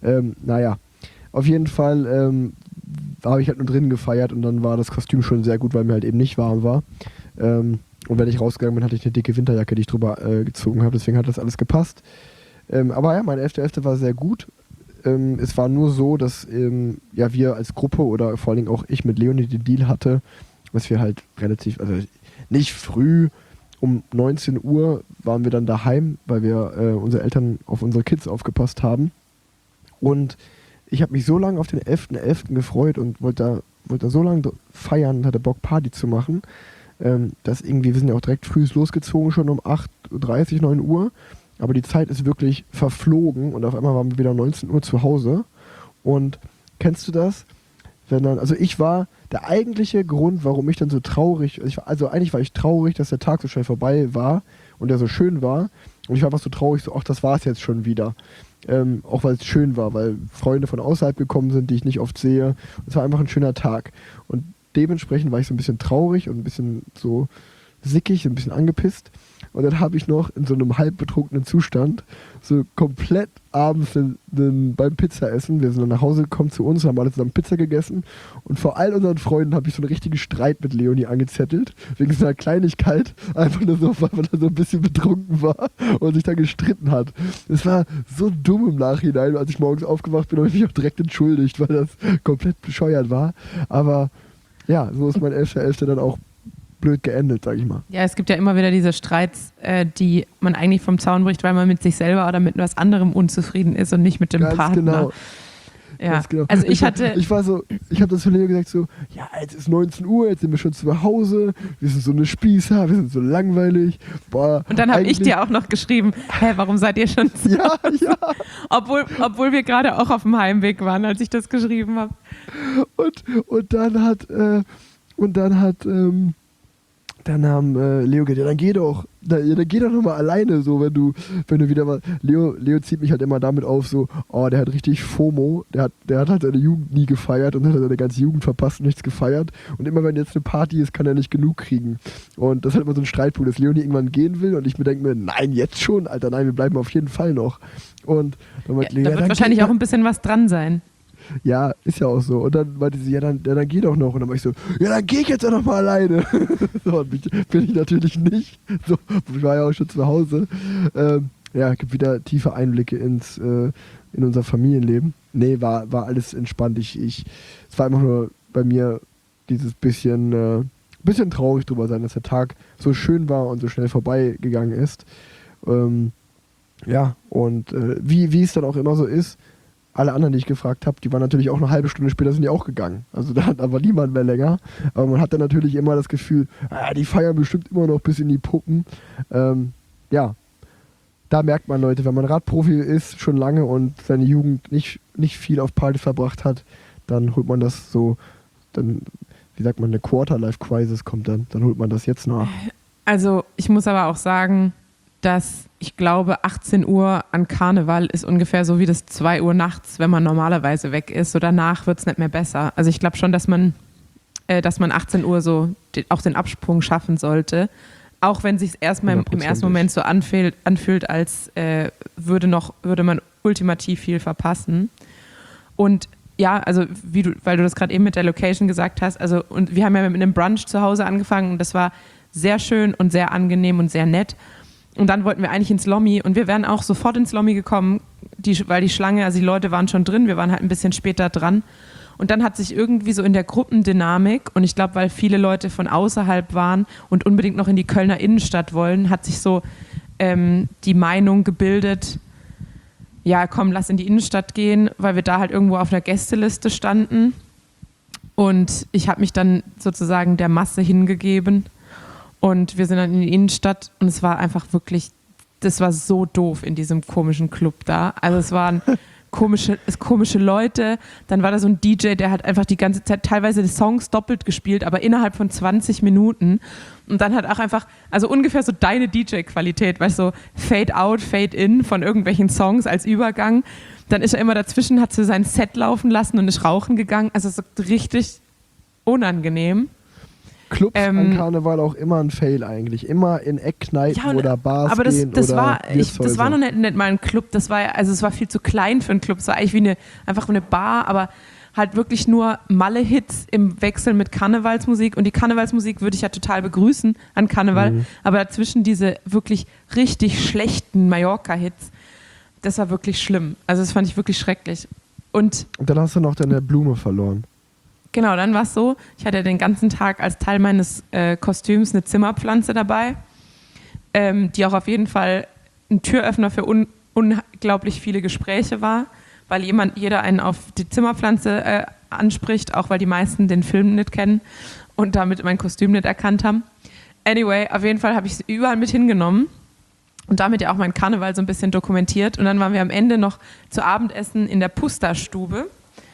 Auf jeden Fall habe ich halt nur drinnen gefeiert und dann war das Kostüm schon sehr gut, weil mir halt eben nicht warm war. Und wenn ich rausgegangen bin, hatte ich eine dicke Winterjacke, die ich drüber gezogen habe, deswegen hat das alles gepasst. Aber ja, mein 11.11. war sehr gut. Es war nur so, dass wir als Gruppe oder vor allem auch ich mit Leonie den Deal hatte, dass wir halt relativ, also nicht früh, um 19 Uhr waren wir dann daheim, weil wir unsere Eltern auf unsere Kids aufgepasst haben. Und ich habe mich so lange auf den 11.11. gefreut und wollte da so lange feiern und hatte Bock, Party zu machen, dass irgendwie, wir sind ja auch direkt früh losgezogen, schon um 8.30 Uhr, 9 Uhr. Aber die Zeit ist wirklich verflogen und auf einmal waren wir wieder 19 Uhr zu Hause. Und kennst du das? Ich war der eigentliche Grund, warum ich dann so traurig, eigentlich war ich traurig, dass der Tag so schnell vorbei war und der so schön war. Und ich war einfach so traurig, so, ach, das war's jetzt schon wieder. Auch weil es schön war, weil Freunde von außerhalb gekommen sind, die ich nicht oft sehe. Es war einfach ein schöner Tag. Und dementsprechend war ich so ein bisschen traurig und ein bisschen so sickig, ein bisschen angepisst. Und dann habe ich noch in so einem halb betrunkenen Zustand so komplett abends beim Pizzaessen, wir sind dann nach Hause gekommen zu uns, haben alle zusammen Pizza gegessen und vor all unseren Freunden habe ich so einen richtigen Streit mit Leonie angezettelt, wegen so einer Kleinigkeit, einfach nur so, weil man da so ein bisschen betrunken war und sich da gestritten hat. Es war so dumm im Nachhinein, als ich morgens aufgewacht bin, habe ich mich auch direkt entschuldigt, weil das komplett bescheuert war. Aber ja, so ist mein 11.11. dann auch blöd geendet, sag ich mal. Ja, es gibt ja immer wieder diese Streits, die man eigentlich vom Zaun bricht, weil man mit sich selber oder mit was anderem unzufrieden ist und nicht mit dem Ganz Partner. Genau. Ja. Ganz genau. Also ich habe das zu Leo gesagt so, ja, jetzt ist 19 Uhr, jetzt sind wir schon zu Hause, wir sind so eine Spießer, wir sind so langweilig. Boah, und dann habe ich dir auch noch geschrieben, warum seid ihr schon zu Ja, Hause? ja. Obwohl wir gerade auch auf dem Heimweg waren, als ich das geschrieben habe. Und dann haben Leo gesagt, ja, dann geh doch nochmal alleine, so, wenn du wieder mal, Leo zieht mich halt immer damit auf, so, oh, der hat richtig FOMO, der hat halt seine Jugend nie gefeiert und hat seine ganze Jugend verpasst und nichts gefeiert und immer wenn jetzt eine Party ist, kann er nicht genug kriegen und das ist halt immer so ein Streitpunkt, dass Leo nie irgendwann gehen will und ich mir denke nein, jetzt schon, Alter, nein, wir bleiben auf jeden Fall noch und dann meinte Leo, da wird wahrscheinlich auch ein bisschen was dran sein. Ja, ist ja auch so. Und dann meinte sie, ja, dann geh doch noch. Und dann war ich so, ja, dann geh ich jetzt auch noch mal alleine. So, bin ich natürlich nicht. So, ich war ja auch schon zu Hause. Gibt wieder tiefe Einblicke in unser Familienleben. Nee, war alles entspannt. Es war einfach nur bei mir dieses bisschen traurig drüber sein, dass der Tag so schön war und so schnell vorbeigegangen ist. Wie es dann auch immer so ist, alle anderen, die ich gefragt habe, die waren natürlich auch eine halbe Stunde später sind die auch gegangen. Also da war niemand mehr länger. Aber man hat dann natürlich immer das Gefühl, die feiern bestimmt immer noch bis in die Puppen. Da merkt man, Leute, wenn man Radprofi ist, schon lange und seine Jugend nicht viel auf Partys verbracht hat, dann holt man das so, dann, wie sagt man, eine Quarter-Life-Crisis kommt dann holt man das jetzt nach. Also ich muss aber auch sagen, dass ich glaube, 18 Uhr an Karneval ist ungefähr so wie das 2 Uhr nachts, wenn man normalerweise weg ist. So danach wird es nicht mehr besser. Also ich glaube schon, dass man 18 Uhr so auch den Absprung schaffen sollte. Auch wenn es sich erstmal im ersten Moment so anfühlt, als würde man ultimativ viel verpassen. Und ja, also weil du das gerade eben mit der Location gesagt hast, also und wir haben ja mit einem Brunch zu Hause angefangen und das war sehr schön und sehr angenehm und sehr nett. Und dann wollten wir eigentlich ins Lommi und wir wären auch sofort ins Lommi gekommen, weil die Schlange, also die Leute waren schon drin, wir waren halt ein bisschen später dran. Und dann hat sich irgendwie so in der Gruppendynamik, und ich glaube, weil viele Leute von außerhalb waren und unbedingt noch in die Kölner Innenstadt wollen, hat sich so die Meinung gebildet, ja komm, lass in die Innenstadt gehen, weil wir da halt irgendwo auf einer Gästeliste standen. Und ich habe mich dann sozusagen der Masse hingegeben. Und wir sind dann in die Innenstadt und es war einfach wirklich, das war so doof in diesem komischen Club da. Also es waren komische Leute. Dann war da so ein DJ, der hat einfach die ganze Zeit teilweise die Songs doppelt gespielt, aber innerhalb von 20 Minuten. Und dann hat auch einfach, also ungefähr so deine DJ-Qualität, weißt du, so Fade out, Fade in von irgendwelchen Songs als Übergang. Dann ist er immer dazwischen, hat so sein Set laufen lassen und ist rauchen gegangen. Also so richtig unangenehm. Clubs an Karneval auch immer ein Fail eigentlich. Immer in Eckkneipen oder Bars aber gehen das war noch nicht mal ein Club. Es war viel zu klein für einen Club. Es war eigentlich einfach eine Bar, aber halt wirklich nur Malle-Hits im Wechsel mit Karnevalsmusik. Und die Karnevalsmusik würde ich ja total begrüßen an Karneval. Aber dazwischen diese wirklich richtig schlechten Mallorca-Hits, das war wirklich schlimm. Also das fand ich wirklich schrecklich. Und dann hast du noch deine Blume verloren. Genau, dann war es so, ich hatte den ganzen Tag als Teil meines Kostüms eine Zimmerpflanze dabei, die auch auf jeden Fall ein Türöffner für unglaublich viele Gespräche war, weil jeder einen auf die Zimmerpflanze anspricht, auch weil die meisten den Film nicht kennen und damit mein Kostüm nicht erkannt haben. Anyway, auf jeden Fall habe ich sie überall mit hingenommen und damit ja auch mein Karneval so ein bisschen dokumentiert. Und dann waren wir am Ende noch zu Abendessen in der Pusta-Stube.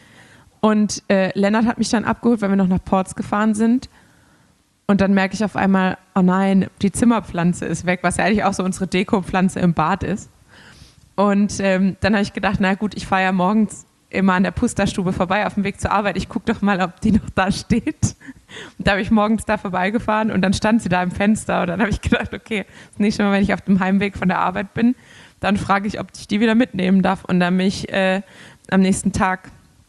Und Lennart hat mich dann abgeholt, weil wir noch nach Ports gefahren sind. Und dann merke ich auf einmal, oh nein, die Zimmerpflanze ist weg, was ja eigentlich auch so unsere Dekopflanze im Bad ist. Und dann habe ich gedacht, na gut, ich fahre ja morgens immer an der Pusterstube vorbei auf dem Weg zur Arbeit. Ich gucke doch mal, ob die noch da steht. Und da habe ich morgens da vorbeigefahren und dann stand sie da im Fenster. Und dann habe ich gedacht, okay, das nächste Mal, wenn ich auf dem Heimweg von der Arbeit bin, dann frage ich, ob ich die wieder mitnehmen darf. Und dann bin ich am nächsten Tag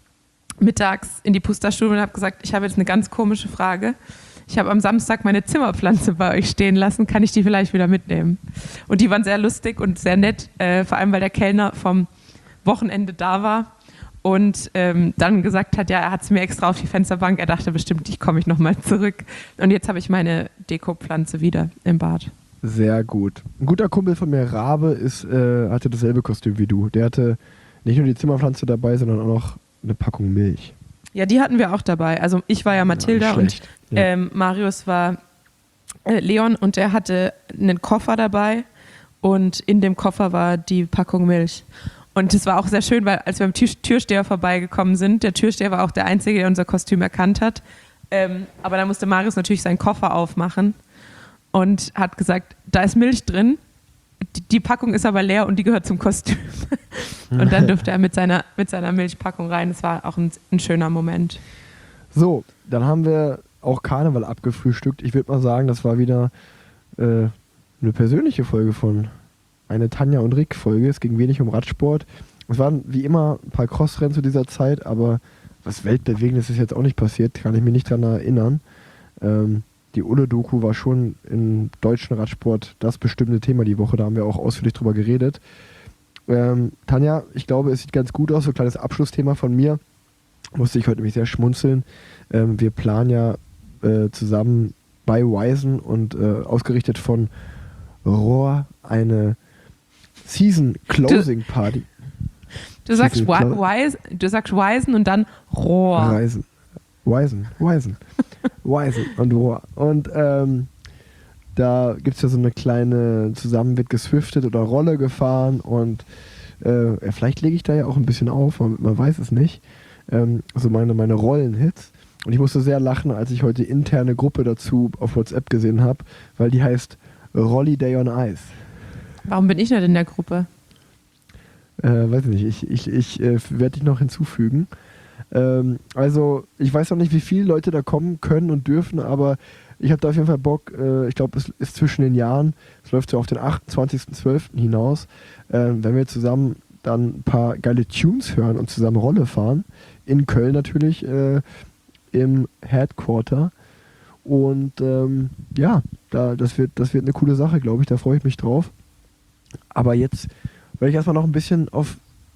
mittags in die Pusterstube und habe gesagt, ich habe jetzt eine ganz komische Frage. Ich habe am Samstag meine Zimmerpflanze bei euch stehen lassen, kann ich die vielleicht wieder mitnehmen? Und die waren sehr lustig und sehr nett, vor allem weil der Kellner vom Wochenende da war und dann gesagt hat, ja, er hat es mir extra auf die Fensterbank, er dachte bestimmt, ich komme nochmal zurück. Und jetzt habe ich meine Dekopflanze wieder im Bad. Sehr gut. Ein guter Kumpel von mir, Rabe, hatte dasselbe Kostüm wie du. Der hatte nicht nur die Zimmerpflanze dabei, sondern auch noch eine Packung Milch. Ja, die hatten wir auch dabei. Also ich war ja Mathilda und Ja. Marius war Leon und der hatte einen Koffer dabei und in dem Koffer war die Packung Milch. Und das war auch sehr schön, weil als wir beim Türsteher vorbeigekommen sind, der Türsteher war auch der Einzige, der unser Kostüm erkannt hat. Aber da musste Marius natürlich seinen Koffer aufmachen und hat gesagt, da ist Milch drin, die Packung ist aber leer und die gehört zum Kostüm. Und dann durfte er mit seiner Milchpackung rein. Das war auch ein schöner Moment. So, dann haben wir auch Karneval abgefrühstückt. Ich würde mal sagen, das war wieder eine persönliche Folge von eine Tanja und Rick Folge. Es ging wenig um Radsport. Es waren wie immer ein paar Crossrennen zu dieser Zeit, aber was Weltbewegendes ist jetzt auch nicht passiert, kann ich mich nicht dran erinnern. Die Ulle-Doku war schon im deutschen Radsport das bestimmte Thema die Woche. Da haben wir auch ausführlich drüber geredet. Tanja, ich glaube, es sieht ganz gut aus. So ein kleines Abschlussthema von mir. Musste ich heute nämlich sehr schmunzeln. Wir planen ja zusammen bei Wisen und ausgerichtet von Rohr eine Season Closing Party. Du sagst Wisen und dann Rohr. Wisen und Rohr. Und da gibt es ja so eine kleine, zusammen wird geswiftet oder Rolle gefahren und vielleicht lege ich da ja auch ein bisschen auf, man weiß es nicht. Also meine Rollenhits. Und ich musste sehr lachen, als ich heute die interne Gruppe dazu auf WhatsApp gesehen habe, weil die heißt Rolli Day on Ice. Warum bin ich nicht in der Gruppe? Weiß nicht, ich werde dich noch hinzufügen. Also, ich weiß noch nicht, wie viele Leute da kommen können und dürfen, aber ich habe da auf jeden Fall Bock. Ich glaube, es ist zwischen den Jahren, es läuft so auf den 28.12. hinaus, wenn wir zusammen dann ein paar geile Tunes hören und zusammen Rolle fahren. In Köln natürlich, im Headquarter. Und ja, das wird eine coole Sache, glaube ich. Da freue ich mich drauf. Aber jetzt werde ich erstmal noch ein bisschen auf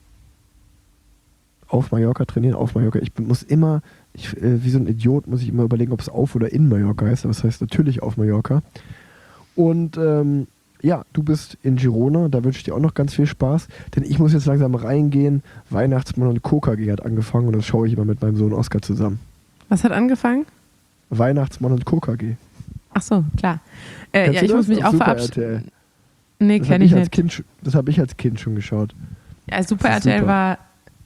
Mallorca trainieren. Auf Mallorca. Ich muss immer, wie so ein Idiot, muss ich immer überlegen, ob es auf oder in Mallorca heißt. Aber das heißt natürlich auf Mallorca. Und ja, du bist in Girona. Da wünsche ich dir auch noch ganz viel Spaß. Denn ich muss jetzt langsam reingehen. Weihnachtsmann und KKG hat angefangen. Und das schaue ich immer mit meinem Sohn Oskar zusammen. Was hat angefangen? Weihnachtsmann und KKG. Ach so, klar. Ja, ich muss mich auch verabschieden. Nee, kenne ich nicht. Das habe ich als Kind schon geschaut. Ja, Super RTL war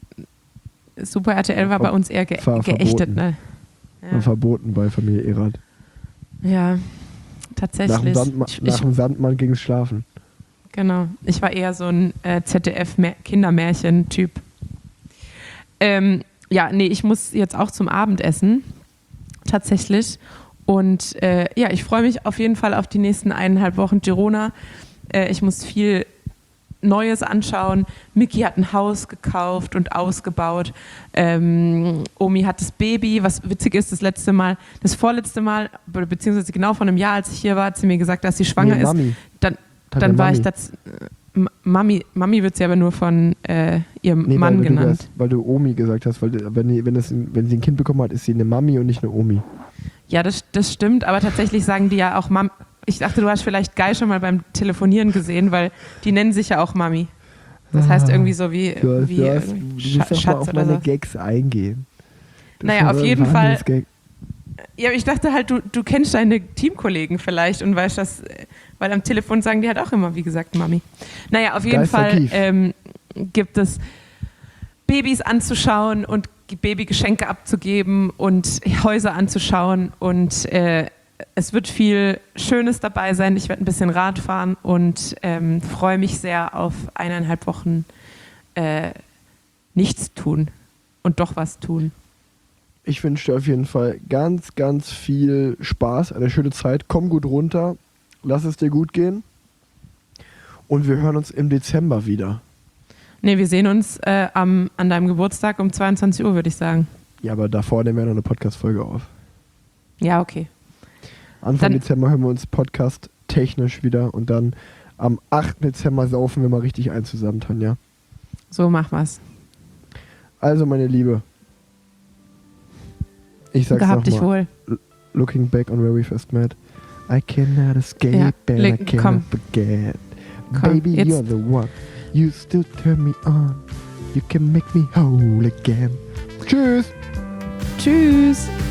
bei uns eher geächtet, ne? Ja. Verboten bei Familie Erath. Ja, tatsächlich. Nach dem Sandmann ging es schlafen. Genau. Ich war eher so ein ZDF-Kindermärchen-Typ. Ja, nee, ich muss jetzt auch zum Abendessen. Tatsächlich. Und ja, ich freue mich auf jeden Fall auf die nächsten 1,5 Wochen Girona. Ich muss viel Neues anschauen. Miki hat ein Haus gekauft und ausgebaut. Omi hat das Baby, was witzig ist, das vorletzte Mal, beziehungsweise genau vor einem Jahr, als ich hier war, hat sie mir gesagt, dass sie schwanger ist. Mami. Dann war ich das. Mami wird sie aber nur von ihrem Mann genannt. Weil du Omi gesagt hast, weil wenn sie ein Kind bekommen hat, ist sie eine Mami und nicht eine Omi. Ja, das stimmt, aber tatsächlich sagen die ja auch Mami. Ich dachte, du hast vielleicht Guy schon mal beim Telefonieren gesehen, weil die nennen sich ja auch Mami. Das heißt irgendwie so wie du musst mal auf meine Gags eingehen. Naja, auf jeden Fall. Ja, ich dachte halt, du kennst deine Teamkollegen vielleicht und weißt das, weil am Telefon sagen die halt auch immer, wie gesagt, Mami. Naja, auf jeden Fall gibt es Babys anzuschauen und Babygeschenke abzugeben und Häuser anzuschauen und es wird viel Schönes dabei sein. Ich werde ein bisschen Rad fahren und freue mich sehr auf 1,5 Wochen nichts tun und doch was tun. Ich wünsche dir auf jeden Fall ganz, ganz viel Spaß, eine schöne Zeit. Komm gut runter, lass es dir gut gehen und wir hören uns im Dezember wieder. Nee, wir sehen uns an deinem Geburtstag um 22 Uhr, würde ich sagen. Ja, aber davor nehmen wir noch eine Podcast-Folge auf. Ja, okay. Anfang Dezember hören wir uns Podcast technisch wieder und dann am 8. Dezember saufen wir mal richtig ein zusammen, Tanja. So machen wir's. Also, meine Liebe, ich sag's Gehabt dich wohl. Looking back on where we first met, I cannot escape and I cannot forget. Baby, jetzt. You're the one. You still turn me on. You can make me whole again. Tschüss. Tschüss.